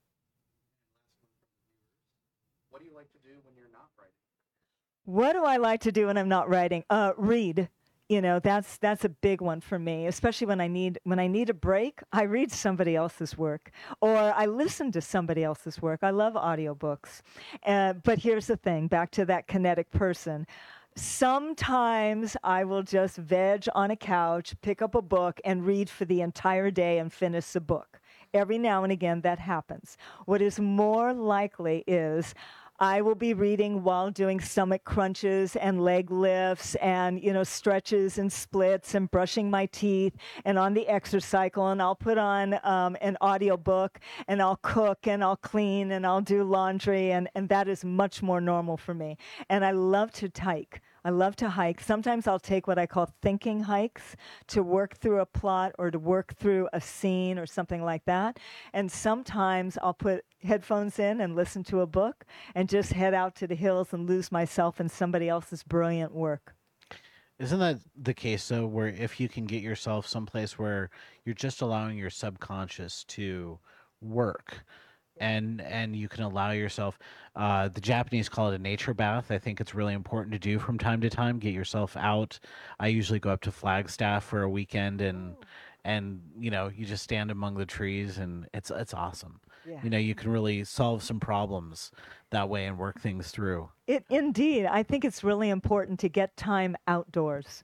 What do you like to do when you're not writing? What do I like to do when I'm not writing? Uh, read. You know, that's that's a big one for me, especially when I need when I need a break. I read somebody else's work, or I listen to somebody else's work. I love audiobooks. Uh, but here's the thing, back to that kinetic person. Sometimes I will just veg on a couch, pick up a book, and read for the entire day and finish the book. Every now and again, that happens. What is more likely is I will be reading while doing stomach crunches and leg lifts and, you know, stretches and splits and brushing my teeth and on the exercycle, and I'll put on um, an audiobook and I'll cook and I'll clean and I'll do laundry, and, and that is much more normal for me. And I love to hike. I love to hike. Sometimes I'll take what I call thinking hikes to work through a plot or to work through a scene or something like that. And sometimes I'll put headphones in and listen to a book and just head out to the hills and lose myself in somebody else's brilliant work. Isn't that the case, though, where if you can get yourself someplace where you're just allowing your subconscious to work, and and you can allow yourself, uh, the Japanese call it a nature bath. I think it's really important to do from time to time. Get yourself out. I usually go up to Flagstaff for a weekend, and and you know, you just stand among the trees, and it's it's awesome. Yeah. You know, you can really solve some problems that way and work things through. It indeed. I think it's really important to get time outdoors.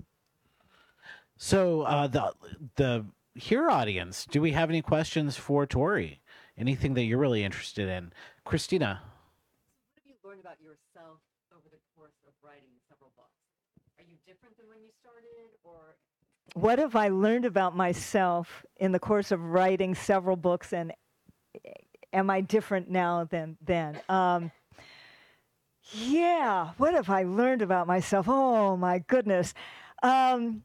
So uh, the the here audience, do we have any questions for Tori? Anything that you're really interested in? Christina? What have you learned about yourself over the course of writing several books? Are you different than when you started, or? What have I learned about myself in the course of writing several books, and am I different now than then? Um, yeah, what have I learned about myself? Oh, my goodness. Um,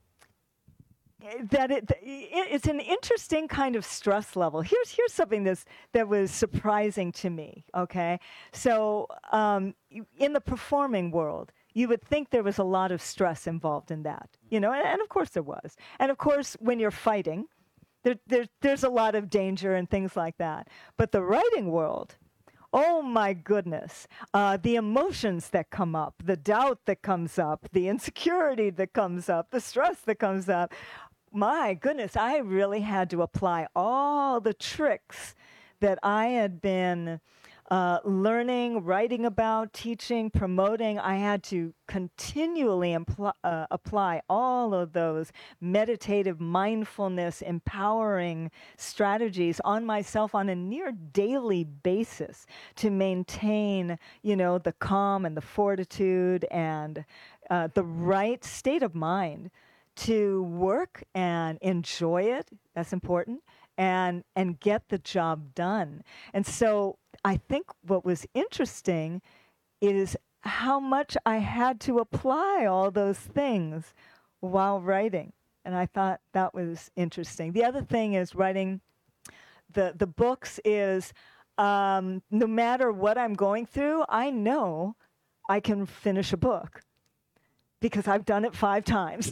that it, it it's an interesting kind of stress level. Here's here's something that's that was surprising to me. Okay, so um, in the performing world, you would think there was a lot of stress involved in that, you know, and, and of course there was. And of course, when you're fighting, there, there there's a lot of danger and things like that. But the writing world, oh my goodness, uh, the emotions that come up, the doubt that comes up, the insecurity that comes up, the stress that comes up. My goodness, I really had to apply all the tricks that I had been uh, learning, writing about, teaching, promoting. I had to continually impl- uh, apply all of those meditative, mindfulness, empowering strategies on myself on a near daily basis to maintain, you know, the calm and the fortitude and uh, the right state of mind to work and enjoy it. That's important. And and get the job done. And so I think what was interesting is how much I had to apply all those things while writing. And I thought that was interesting. The other thing is writing the, the books is um, no matter what I'm going through, I know I can finish a book, because I've done it five times.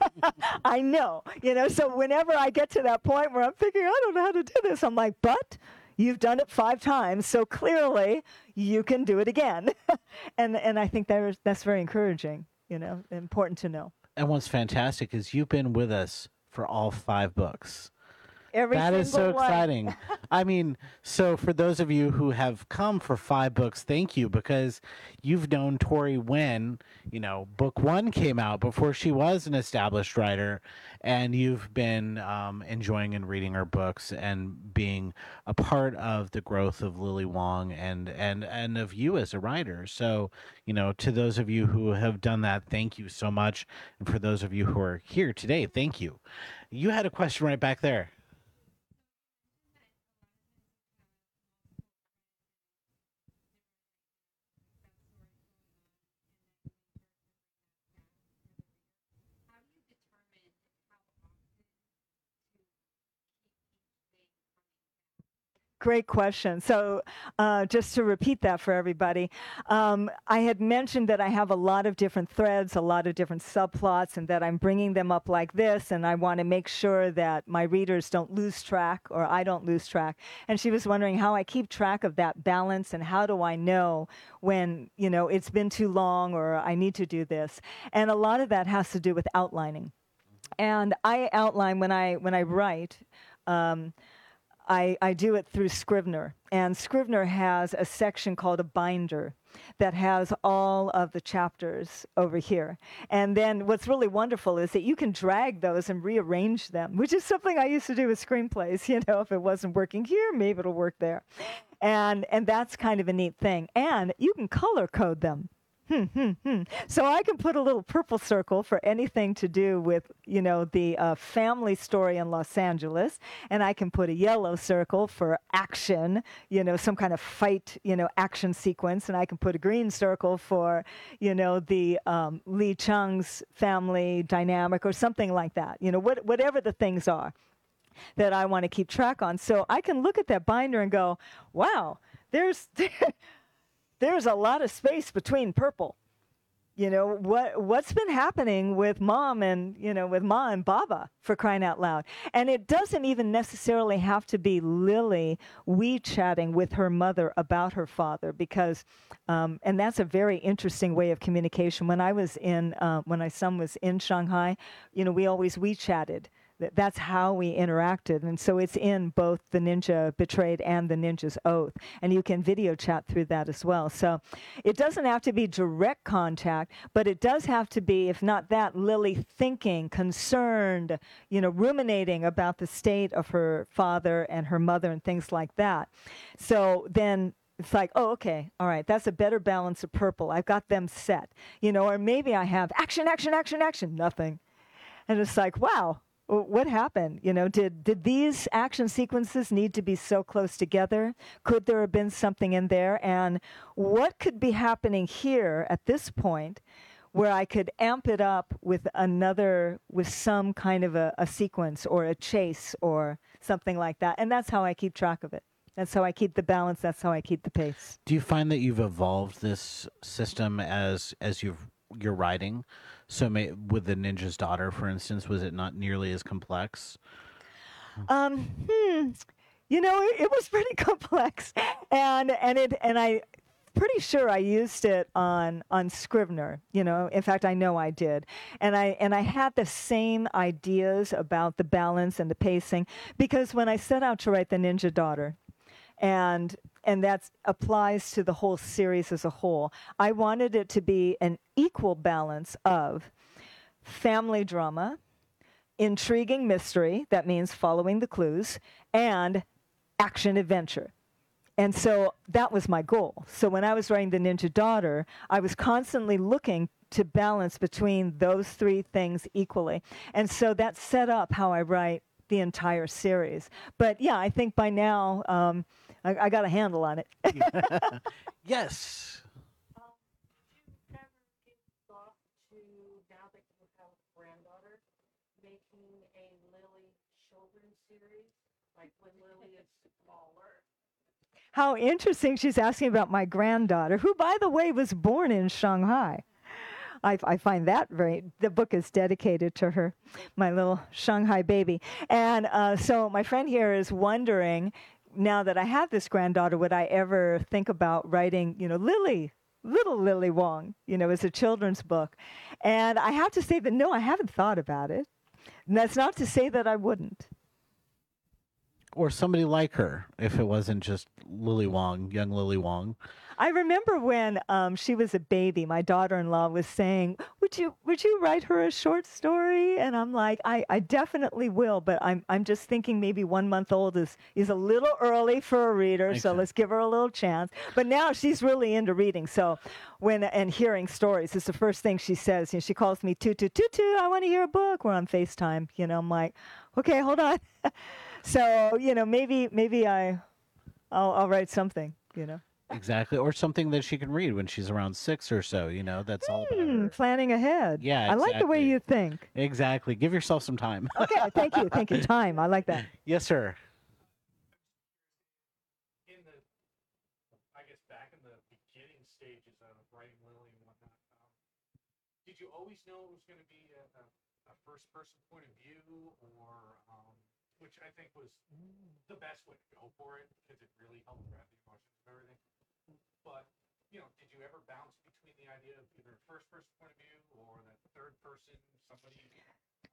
I know, you know, so whenever I get to that point where I'm thinking, I don't know how to do this, I'm like, but you've done it five times, so clearly you can do it again. and and I think that is, that's very encouraging, you know, important to know. And what's fantastic is you've been with us for all five books. Every That is so single one. exciting. I mean, so for those of you who have come for five books, thank you, because you've known Tori when, you know, book one came out before she was an established writer, and you've been um, enjoying and reading her books and being a part of the growth of Lily Wong and, and, and of you as a writer. So, you know, to those of you who have done that, thank you so much. And for those of you who are here today, thank you. You had a question right back there. Great question. So uh, just to repeat that for everybody, um, I had mentioned that I have a lot of different threads, a lot of different subplots, and that I'm bringing them up like this, and I want to make sure that my readers don't lose track, or I don't lose track. And she was wondering how I keep track of that balance, and how do I know when, you know, it's been too long or I need to do this. And a lot of that has to do with outlining. and I outline when I when I write. Um, I, I do it through Scrivener, and Scrivener has a section called a binder that has all of the chapters over here. And then what's really wonderful is that you can drag those and rearrange them, which is something I used to do with screenplays. You know, if it wasn't working here, maybe it'll work there. And and that's kind of a neat thing. And you can color code them. Hmm, hmm, hmm. So I can put a little purple circle for anything to do with, you know, the uh, family story in Los Angeles, and I can put a yellow circle for action, you know, some kind of fight, you know, action sequence, and I can put a green circle for, you know, the um, Lee Chung's family dynamic or something like that, you know, what, whatever the things are that I want to keep track on. So I can look at that binder and go, wow, there's... there's a lot of space between purple. You know, what, what's been happening with mom and, you know, with Ma and Baba, for crying out loud. And it doesn't even necessarily have to be Lily we-chatting with her mother about her father, because, um, and that's a very interesting way of communication. When I was in, uh, when my son was in Shanghai, you know, we always we-chatted. That's how we interacted. And so it's in both The Ninja Betrayed and The Ninja's Oath. And you can video chat through that as well. So it doesn't have to be direct contact, but it does have to be, if not that, Lily thinking, concerned, you know, ruminating about the state of her father and her mother and things like that. So then it's like, oh, okay, all right, that's a better balance of purple. I've got them set. You know, or maybe I have action, action, action, action, nothing. And it's like, wow. What happened? You know, did did these action sequences need to be so close together? Could there have been something in there? And what could be happening here at this point where I could amp it up with another, with some kind of a, a sequence or a chase or something like that? And that's how I keep track of it. That's how I keep the balance. That's how I keep the pace. Do you find that you've evolved this system as as you've you're writing? So may, with the Ninja's Daughter, for instance, was it not nearly as complex? Um, hmm. You know, it, it was pretty complex, and and it and I, pretty sure I used it on on Scrivener. You know, in fact, I know I did, and I and I had the same ideas about the balance and the pacing, because when I set out to write the Ninja Daughter, and and that applies to the whole series as a whole, I wanted it to be an equal balance of family drama, intriguing mystery, that means following the clues, and action adventure. And so that was my goal. So when I was writing The Ninja Daughter, I was constantly looking to balance between those three things equally. And so that set up how I write the entire series. But yeah, I think by now, um, I, I got a handle on it. Yes. Um, did you ever give thought to, now that you have a granddaughter, making a Lily children's series, like when Lily is smaller? How interesting she's asking about my granddaughter, who, by the way, was born in Shanghai. I, I find that very, the book is dedicated to her, my little Shanghai baby. And uh, so my friend here is wondering, now that I have this granddaughter, would I ever think about writing, you know, Lily, little Lily Wong, you know, as a children's book? And I have to say that, no, I haven't thought about it. And that's not to say that I wouldn't. Or somebody like her, if it wasn't just Lily Wong, young Lily Wong. I remember when um, she was a baby, my daughter-in-law was saying, would you would you write her a short story? And I'm like, I, I definitely will, but I'm I'm just thinking maybe one month old is, is a little early for a reader, Makes so sense. let's give her a little chance. But now she's really into reading, so when and hearing stories is the first thing she says. You know, she calls me Tutu, Tutu, I want to hear a book. We're on FaceTime, you know, I'm like, okay, hold on. So, you know, maybe maybe I, I'll, I'll write something, you know. Exactly. Or something that she can read when she's around six or so, you know, that's all about Hmm, her. planning ahead. Yeah, I like the way exactly. you think. Exactly. Give yourself some time. Okay, thank you, thank you. Time, I like that. Yes, sir. In the, I guess back in the beginning stages of writing Lily and whatnot, um, did you always know it was going to be a, a, a first-person point of view, or um, which I think was the best way to go for it because it really helped grab the emotions of everything. But you know, did you ever bounce between the idea of either first-person point of view or that third person, somebody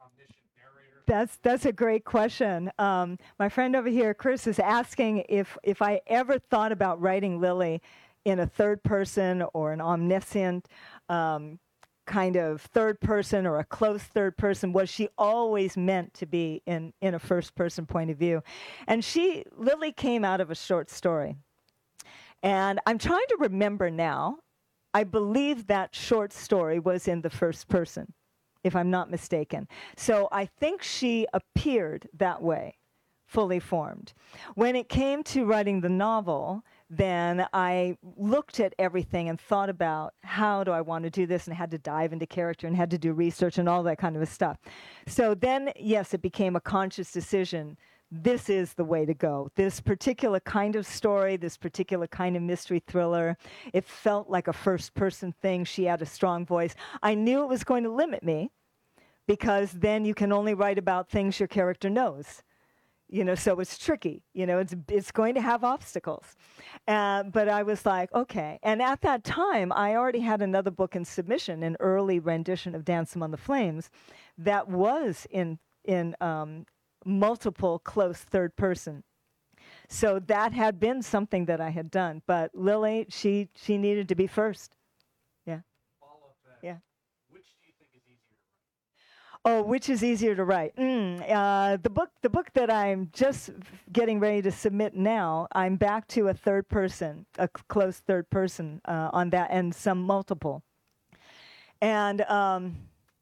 omniscient narrator? That's that's a great question. Um, my friend over here, Chris, is asking if if I ever thought about writing Lily in a third person or an omniscient um, kind of third person or a close third person. Was she always meant to be in in a first person point of view? And she Lily came out of a short story, and I'm trying to remember now. I believe that short story was in the first person, if I'm not mistaken. So I think she appeared that way, fully formed. When it came to writing the novel, then I looked at everything and thought about how do I want to do this, and had to dive into character and had to do research and all that kind of stuff. So then, yes, it became a conscious decision. This is the way to go. This particular kind of story, this particular kind of mystery thriller, it felt like a first-person thing. She had a strong voice. I knew it was going to limit me, because then you can only write about things your character knows. You know, so it's tricky. You know, it's it's going to have obstacles. Uh, but I was like, okay. And at that time, I already had another book in submission, an early rendition of Dance Among the Flames, that was in in um, multiple close third person. So that had been something that I had done. But Lily, she she needed to be first. Yeah. Follow up that. Yeah. Which do you think is easier to write? Oh, which is easier to write? Mm, uh, the book, the book that I'm just getting ready to submit now. I'm back to a third person, a c- close third person uh, on that, and some multiple. And um,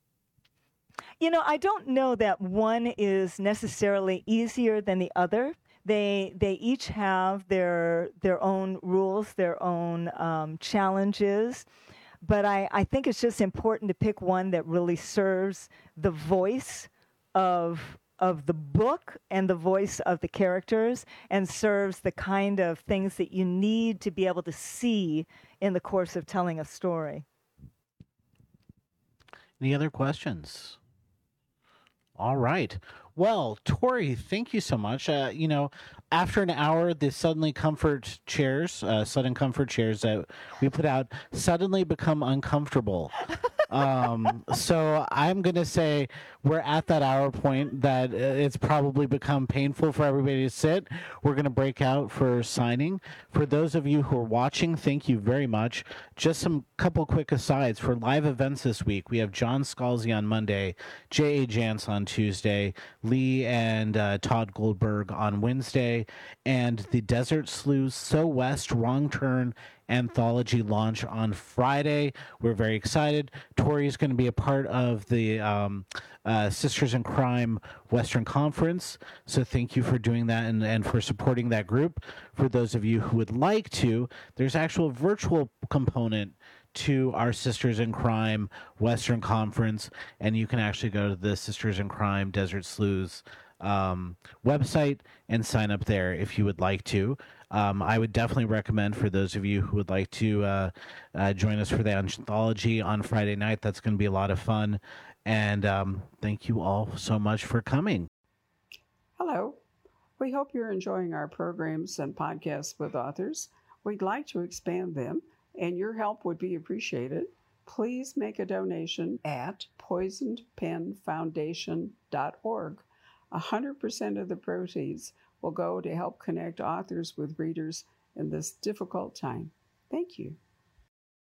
you know, I don't know that one is necessarily easier than the other. They they each have their their own rules, their own um, challenges. But I, I think it's just important to pick one that really serves the voice of of the book and the voice of the characters, and serves the kind of things that you need to be able to see in the course of telling a story. Any other questions? All right. Well, Tori, thank you so much. Uh, you know, after an hour, the Suddenly Comfort chairs, uh, sudden comfort chairs that we put out, suddenly become uncomfortable. Um, so I'm going to say we're at that hour point that uh, it's probably become painful for everybody to sit. We're going to break out for signing. For those of you who are watching, thank you very much. Just some couple quick asides. For live events this week, we have John Scalzi on Monday, J A. Jance on Tuesday, Lee and uh, Todd Goldberg on Wednesday, and the Desert Slews So West Wrong Turn anthology launch on Friday. We're very excited. Tori is going to be a part of the um, uh, Sisters in Crime Western Conference, so thank you for doing that and, and for supporting that group. For those of you who would like to, there's actual virtual component to our Sisters in Crime Western Conference, and you can actually go to the Sisters in Crime Desert Slews um, website and sign up there if you would like to. Um, I would definitely recommend for those of you who would like to uh, uh, join us for the anthology on Friday night. That's going to be a lot of fun. And um, thank you all so much for coming. Hello. We hope you're enjoying our programs and podcasts with authors. We'd like to expand them, and your help would be appreciated. Please make a donation at poisoned pen foundation dot org. one hundred percent of the proceeds will go to help connect authors with readers in this difficult time. Thank you.